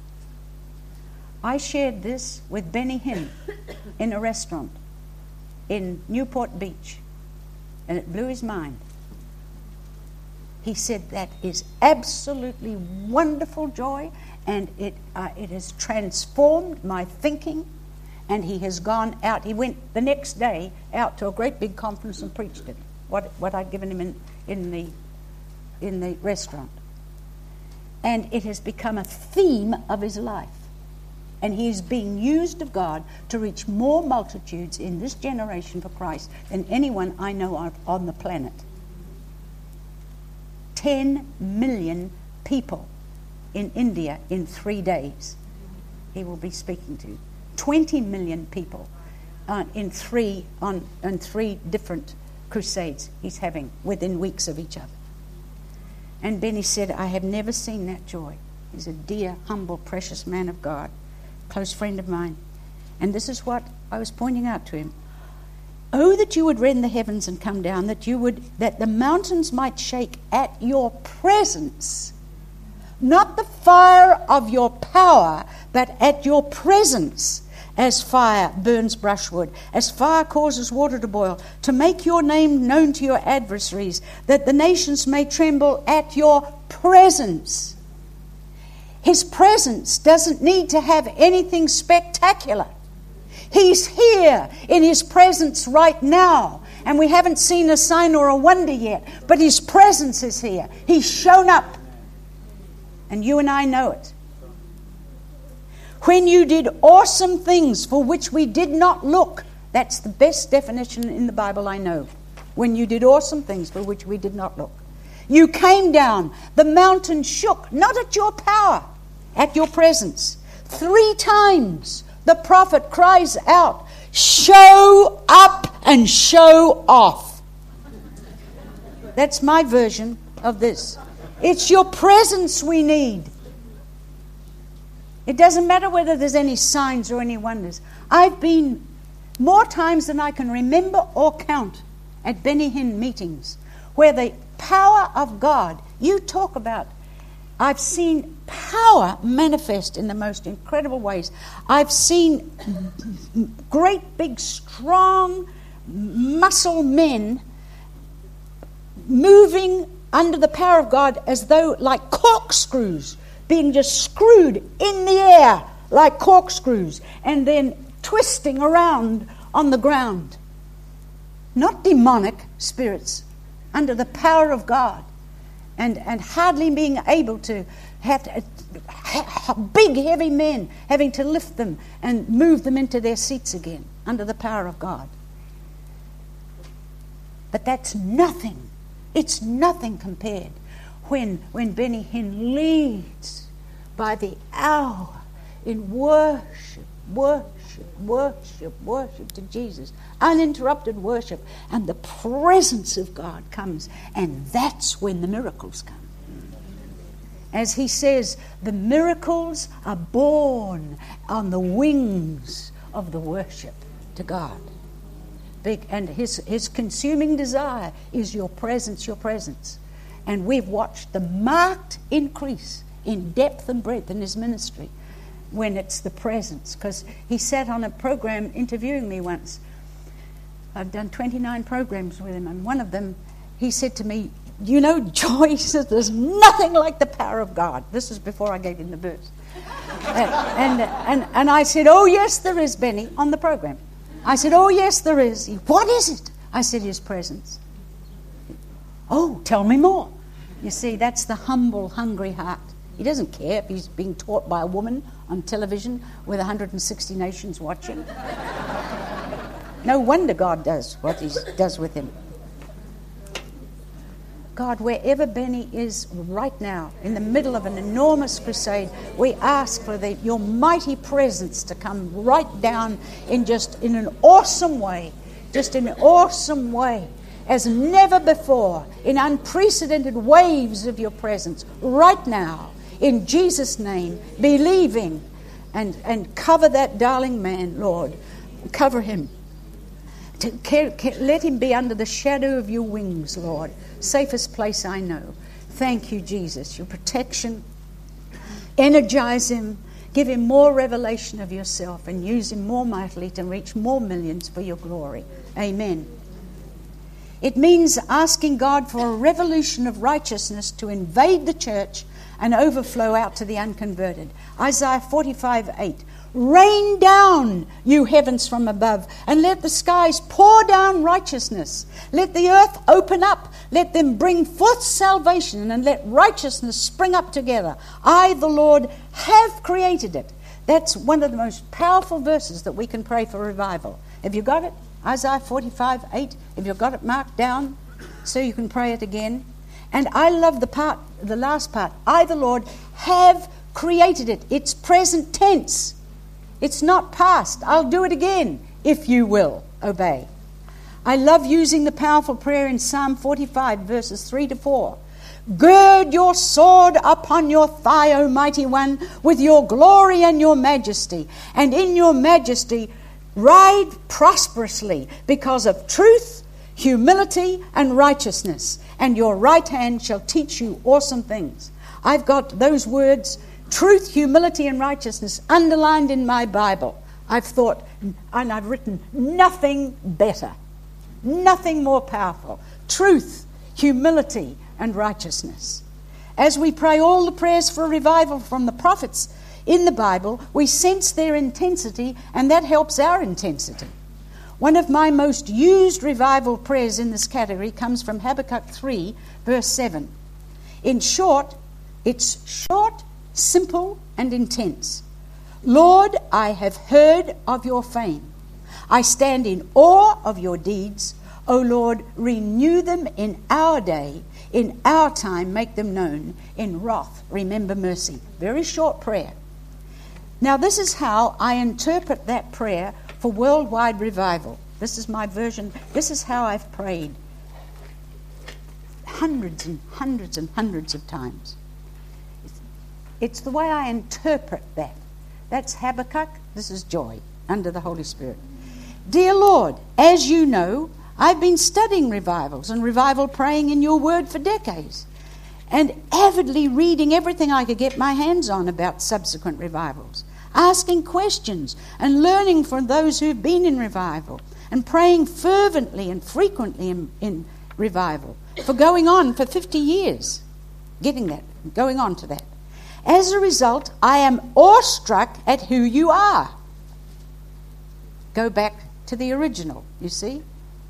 S1: I shared this with Benny Hinn in a restaurant in Newport Beach. And it blew his mind. He said, that is absolutely wonderful, Joy. And it, uh, it has transformed my thinking. And he has gone out. He went the next day out to a great big conference and preached it. What what I'd given him in, in the in the restaurant. And it has become a theme of his life. And he is being used of God to reach more multitudes in this generation for Christ than anyone I know of on the planet. Ten million people in India in three days he will be speaking to. twenty million people uh, in three on, on three different crusades he's having within weeks of each other. And Benny said, I have never seen that joy. He's a dear, humble, precious man of God, close friend of mine. And this is what I was pointing out to him. Oh, that you would rend the heavens and come down, that you would, that the mountains might shake at your presence. Not the fire of your power, but at your presence, as fire burns brushwood, as fire causes water to boil, to make your name known to your adversaries, that the nations may tremble at your presence. His presence doesn't need to have anything spectacular. He's here in his presence right now. And we haven't seen a sign or a wonder yet, but his presence is here. He's shown up. And you and I know it. When you did awesome things for which we did not look. That's the best definition in the Bible I know. when you did awesome things for which we did not look. You came down. The mountain shook, not at your power, at your presence. Three times the prophet cries out, show up and show off. That's my version of this. It's your presence we need. It doesn't matter whether there's any signs or any wonders. I've been more times than I can remember or count at Benny Hinn meetings where the power of God, you talk about, I've seen power manifest in the most incredible ways. I've seen great big strong muscle men moving under the power of God as though like corkscrews, being just screwed in the air like corkscrews and then twisting around on the ground. Not demonic spirits, under the power of God, and, and hardly being able to have to, ha, big heavy men having to lift them and move them into their seats again under the power of God. But that's nothing. It's nothing compared when when Benny Hinn leads by the hour in worship, worship, worship, worship to Jesus, uninterrupted worship, and the presence of God comes, and that's when the miracles come. As he says, the miracles are born on the wings of the worship to God. Big, and his, his consuming desire is your presence, your presence. And we've watched the marked increase in depth and breadth in his ministry when it's the presence. Because he sat on a program interviewing me once. I've done twenty-nine programs with him, and one of them, he said to me, you know, Joy, he says, there's nothing like the power of God. This is before I gave him the verse. and, and, and, and I said, oh, yes, there is, Benny, on the program. I said, oh, yes, there is. He, what is it? I said, his presence. Oh, tell me more. You see, that's the humble, hungry heart. He doesn't care if he's being taught by a woman on television with one hundred sixty nations watching. No wonder God does what he does with him. God, wherever Benny is right now, in the middle of an enormous crusade, we ask for the, your mighty presence to come right down in just in an awesome way, just in an awesome way, as never before, in unprecedented waves of your presence, right now, in Jesus' name, believing, and, and cover that darling man, Lord. Cover him. To care, care, let him be under the shadow of your wings, Lord. Safest place I know. Thank you, Jesus. Your protection. Energize him. Give him more revelation of yourself and use him more mightily to reach more millions for your glory. Amen. It means asking God for a revolution of righteousness to invade the church and overflow out to the unconverted. Isaiah forty-five eight. Rain down, you heavens from above, and let the skies pour down righteousness. Let the earth open up. Let them bring forth salvation, and let righteousness spring up together. I, the Lord, have created it. That's one of the most powerful verses that we can pray for revival. Have you got it? Isaiah forty-five eight. Have you got it marked down so you can pray it again? And I love the part, the last part. I, the Lord, have created it. It's present tense. It's not past. I'll do it again if you will obey. I love using the powerful prayer in Psalm forty-five, verses three to four. Gird your sword upon your thigh, O mighty one, with your glory and your majesty. And in your majesty ride prosperously because of truth, humility, and righteousness. And your right hand shall teach you awesome things. I've got those words, truth, humility, and righteousness, underlined in my Bible. I've thought, and I've written, nothing better, nothing more powerful. Truth, humility, and righteousness. As we pray all the prayers for revival from the prophets in the Bible, we sense their intensity, and that helps our intensity. One of my most used revival prayers in this category comes from Habakkuk three, verse seven. In short, it's short, simple and intense. Lord, I have heard of your fame. I stand in awe of your deeds. O Lord, renew them in our day. In our time, make them known. In wrath, remember mercy. Very short prayer. Now, this is how I interpret that prayer for worldwide revival. This is my version. This is how I've prayed hundreds and hundreds and hundreds of times. It's the way I interpret that. That's Habakkuk. This is joy under the Holy Spirit. Dear Lord, as you know, I've been studying revivals and revival praying in your word for decades, and avidly reading everything I could get my hands on about subsequent revivals, asking questions and learning from those who've been in revival, and praying fervently and frequently in, in revival for going on for fifty years, getting that, going on to that. As a result, I am awestruck at who you are. Go back to the original, you see.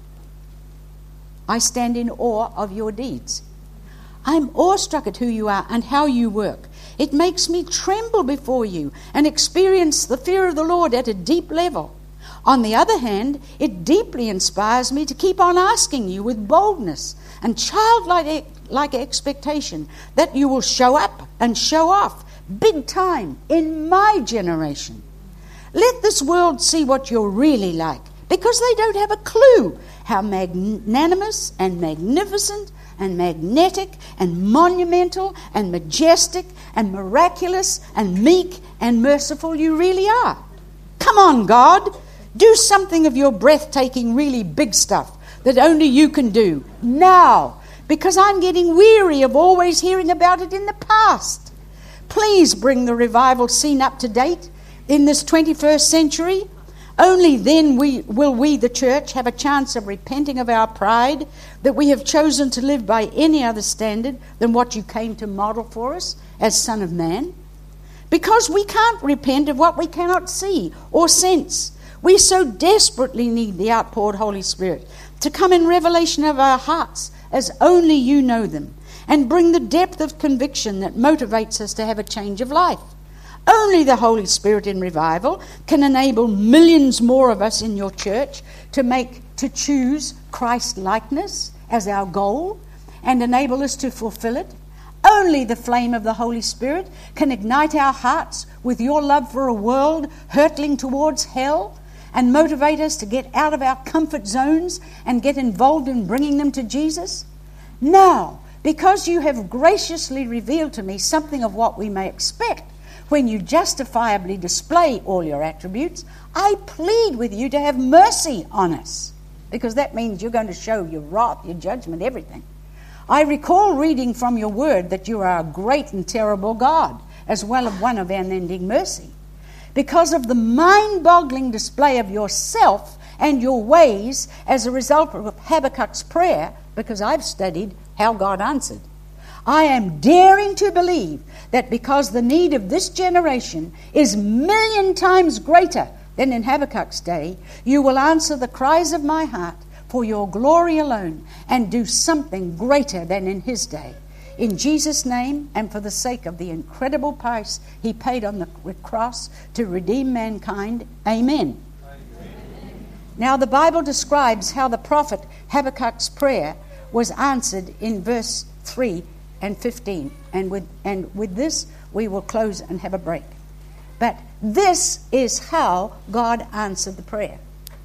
S1: I stand in awe of your deeds. I'm awestruck at who you are and how you work. It makes me tremble before you and experience the fear of the Lord at a deep level. On the other hand, it deeply inspires me to keep on asking you with boldness and childlike like expectation that you will show up and show off big time in my generation. Let this world see what you're really like, because they don't have a clue how magnanimous and magnificent and magnetic and monumental and majestic and miraculous and meek and merciful you really are. Come on, God, do something of your breathtaking, really big stuff that only you can do now, because I'm getting weary of always hearing about it in the past. Please bring the revival scene up to date in this twenty-first century. Only then we, will we, the church, have a chance of repenting of our pride that we have chosen to live by any other standard than what you came to model for us as Son of Man. Because we can't repent of what we cannot see or sense. We so desperately need the outpoured Holy Spirit to come in revelation of our hearts as only you know them, and bring the depth of conviction that motivates us to have a change of life. Only the Holy Spirit in revival can enable millions more of us in your church to make to choose Christ-likeness as our goal and enable us to fulfill it. Only the flame of the Holy Spirit can ignite our hearts with your love for a world hurtling towards hell and motivate us to get out of our comfort zones and get involved in bringing them to Jesus. Now, because you have graciously revealed to me something of what we may expect when you justifiably display all your attributes, I plead with you to have mercy on us, because that means you're going to show your wrath, your judgment, everything. I recall reading from your word that you are a great and terrible God, as well as one of unending mercy. Because of the mind-boggling display of yourself and your ways as a result of Habakkuk's prayer, because I've studied how God answered, I am daring to believe that because the need of this generation is million times greater than in Habakkuk's day, you will answer the cries of my heart for your glory alone and do something greater than in his day. In Jesus' name, and for the sake of the incredible price he paid on the cross to redeem mankind, amen. Amen. Now the Bible describes how the prophet Habakkuk's prayer was answered in verse three and fifteen. And with, and with this, we will close and have a break. But this is how God answered the prayer.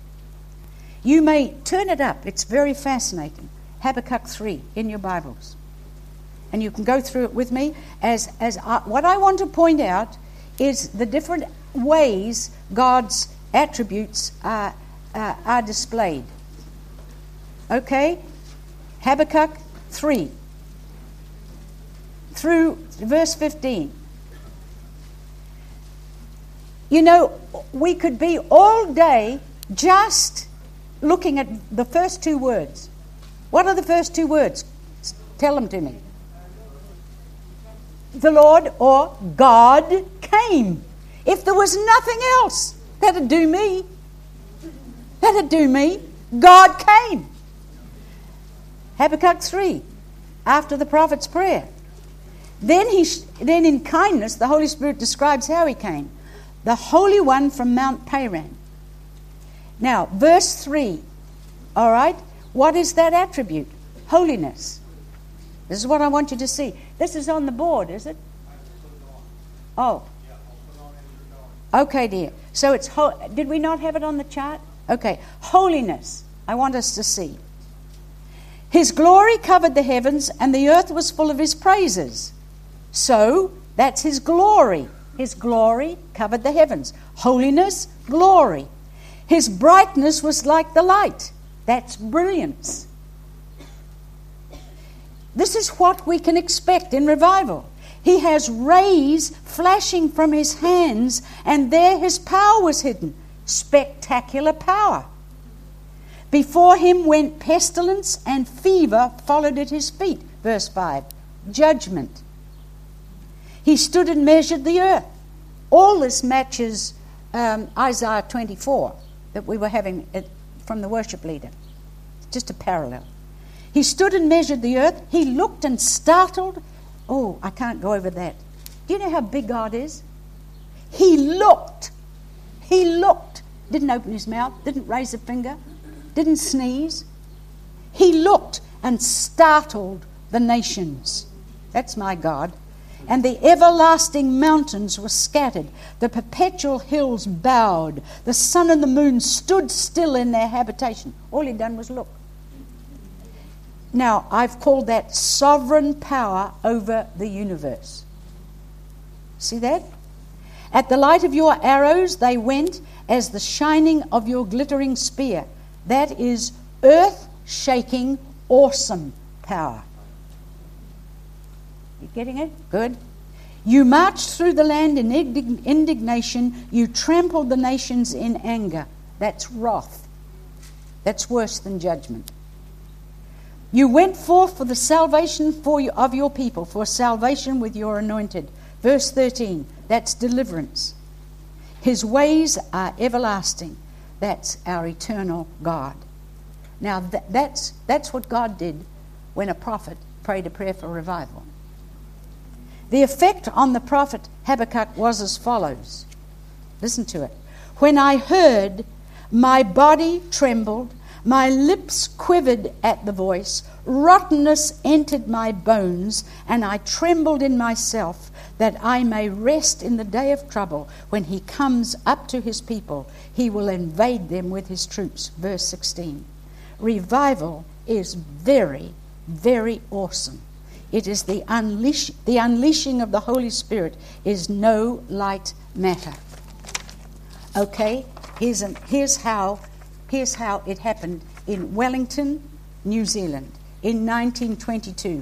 S1: You may turn it up. It's very fascinating. Habakkuk three in your Bibles. And you can go through it with me. As, as I, what I want to point out is the different ways God's attributes are, uh, are displayed. Okay? Habakkuk three. Through verse fifteen. You know, we could be all day just looking at the first two words. What are the first two words? Tell them to me. The Lord or God came. If there was nothing else, that'd do me. That'd do me. God came. Habakkuk three, after the prophet's prayer. Then he, then in kindness, the Holy Spirit describes how he came. The Holy One from Mount Paran. Now, verse three, all right? What is that attribute? Holiness. This is what I want you to see. This is on the board, is it? Oh. Okay, dear. So it's ho- did we not have it on the chart? Okay. Holiness. I want us to see. His glory covered the heavens, and the earth was full of his praises. So that's his glory. His glory covered the heavens. Holiness, glory. His brightness was like the light. That's brilliance. This is what we can expect in revival. He has rays flashing from his hands, and there his power was hidden. Spectacular power. Before him went pestilence, and fever followed at his feet. Verse five. Judgment. He stood and measured the earth. All this matches um, Isaiah twenty-four that we were having it from the worship leader. It's just a parallel. He stood and measured the earth. He looked and startled. Oh, I can't go over that. Do you know how big God is? He looked. He looked. Didn't open his mouth. Didn't raise a finger. Didn't sneeze. He looked and startled the nations. That's my God. And the everlasting mountains were scattered. The perpetual hills bowed. The sun and the moon stood still in their habitation. All he'd done was look. Now, I've called that sovereign power over the universe. See that? At the light of your arrows they went as the shining of your glittering spear. That is earth-shaking, awesome power. You getting it? Good. You marched through the land in indignation. You trampled the nations in anger. That's wrath. That's worse than judgment. You went forth for the salvation for you, of your people, for salvation with your anointed. Verse thirteen, that's deliverance. His ways are everlasting. That's our eternal God. Now th- that's, that's what God did when a prophet prayed a prayer for revival. The effect on the prophet Habakkuk was as follows. Listen to it. When I heard, my body trembled, my lips quivered at the voice, rottenness entered my bones, and I trembled in myself, that I may rest in the day of trouble. When he comes up to his people, he will invade them with his troops. Verse sixteen. Revival is very, very awesome. It is the unleash, the unleashing of the Holy Spirit is no light matter. Okay, here's, an, here's how here's how it happened in Wellington, New Zealand, in nineteen twenty-two.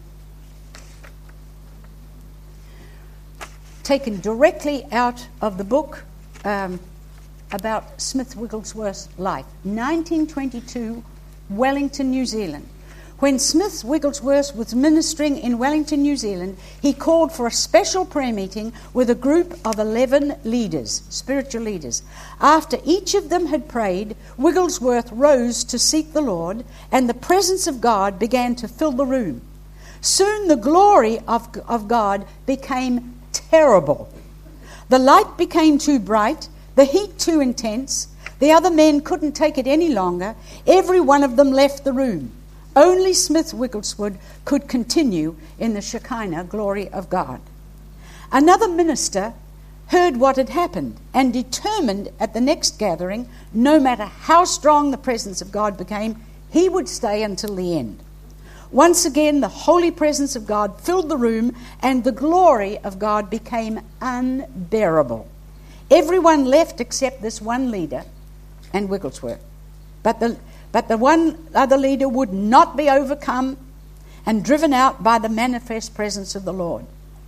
S1: Taken directly out of the book um, about Smith Wigglesworth's life. nineteen twenty-two, Wellington, New Zealand. When Smith Wigglesworth was ministering in Wellington, New Zealand, he called for a special prayer meeting with a group of eleven leaders, spiritual leaders. After each of them had prayed, Wigglesworth rose to seek the Lord, and the presence of God began to fill the room. Soon the glory of, of God became terrible. The light became too bright, the heat too intense. The other men couldn't take it any longer. Every one of them left the room. Only Smith Wigglesworth could continue in the Shekinah glory of God. Another minister heard what had happened and determined at the next gathering, no matter how strong the presence of God became, he would stay until the end. Once again, the holy presence of God filled the room, and the glory of God became unbearable. Everyone left except this one leader and Wigglesworth. But the But the one other leader would not be overcome and driven out by the manifest presence of the Lord.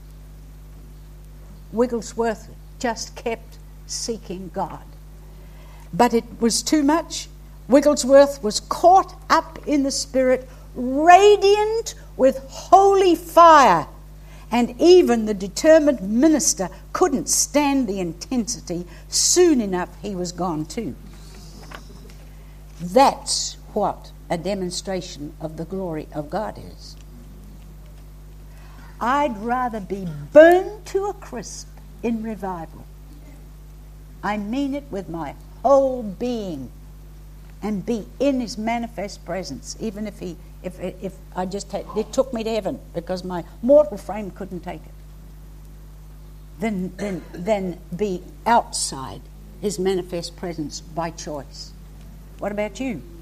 S1: Wigglesworth just kept seeking God. But it was too much. Wigglesworth was caught up in the Spirit, radiant with holy fire. And even the determined minister couldn't stand the intensity. Soon enough, he was gone too. That's what a demonstration of the glory of God is. I'd rather be burned to a crisp in revival. I mean it with my whole being and be in his manifest presence, even if he, if if I just had, it took me to heaven because my mortal frame couldn't take it. Then, then, then be outside his manifest presence by choice. What about you?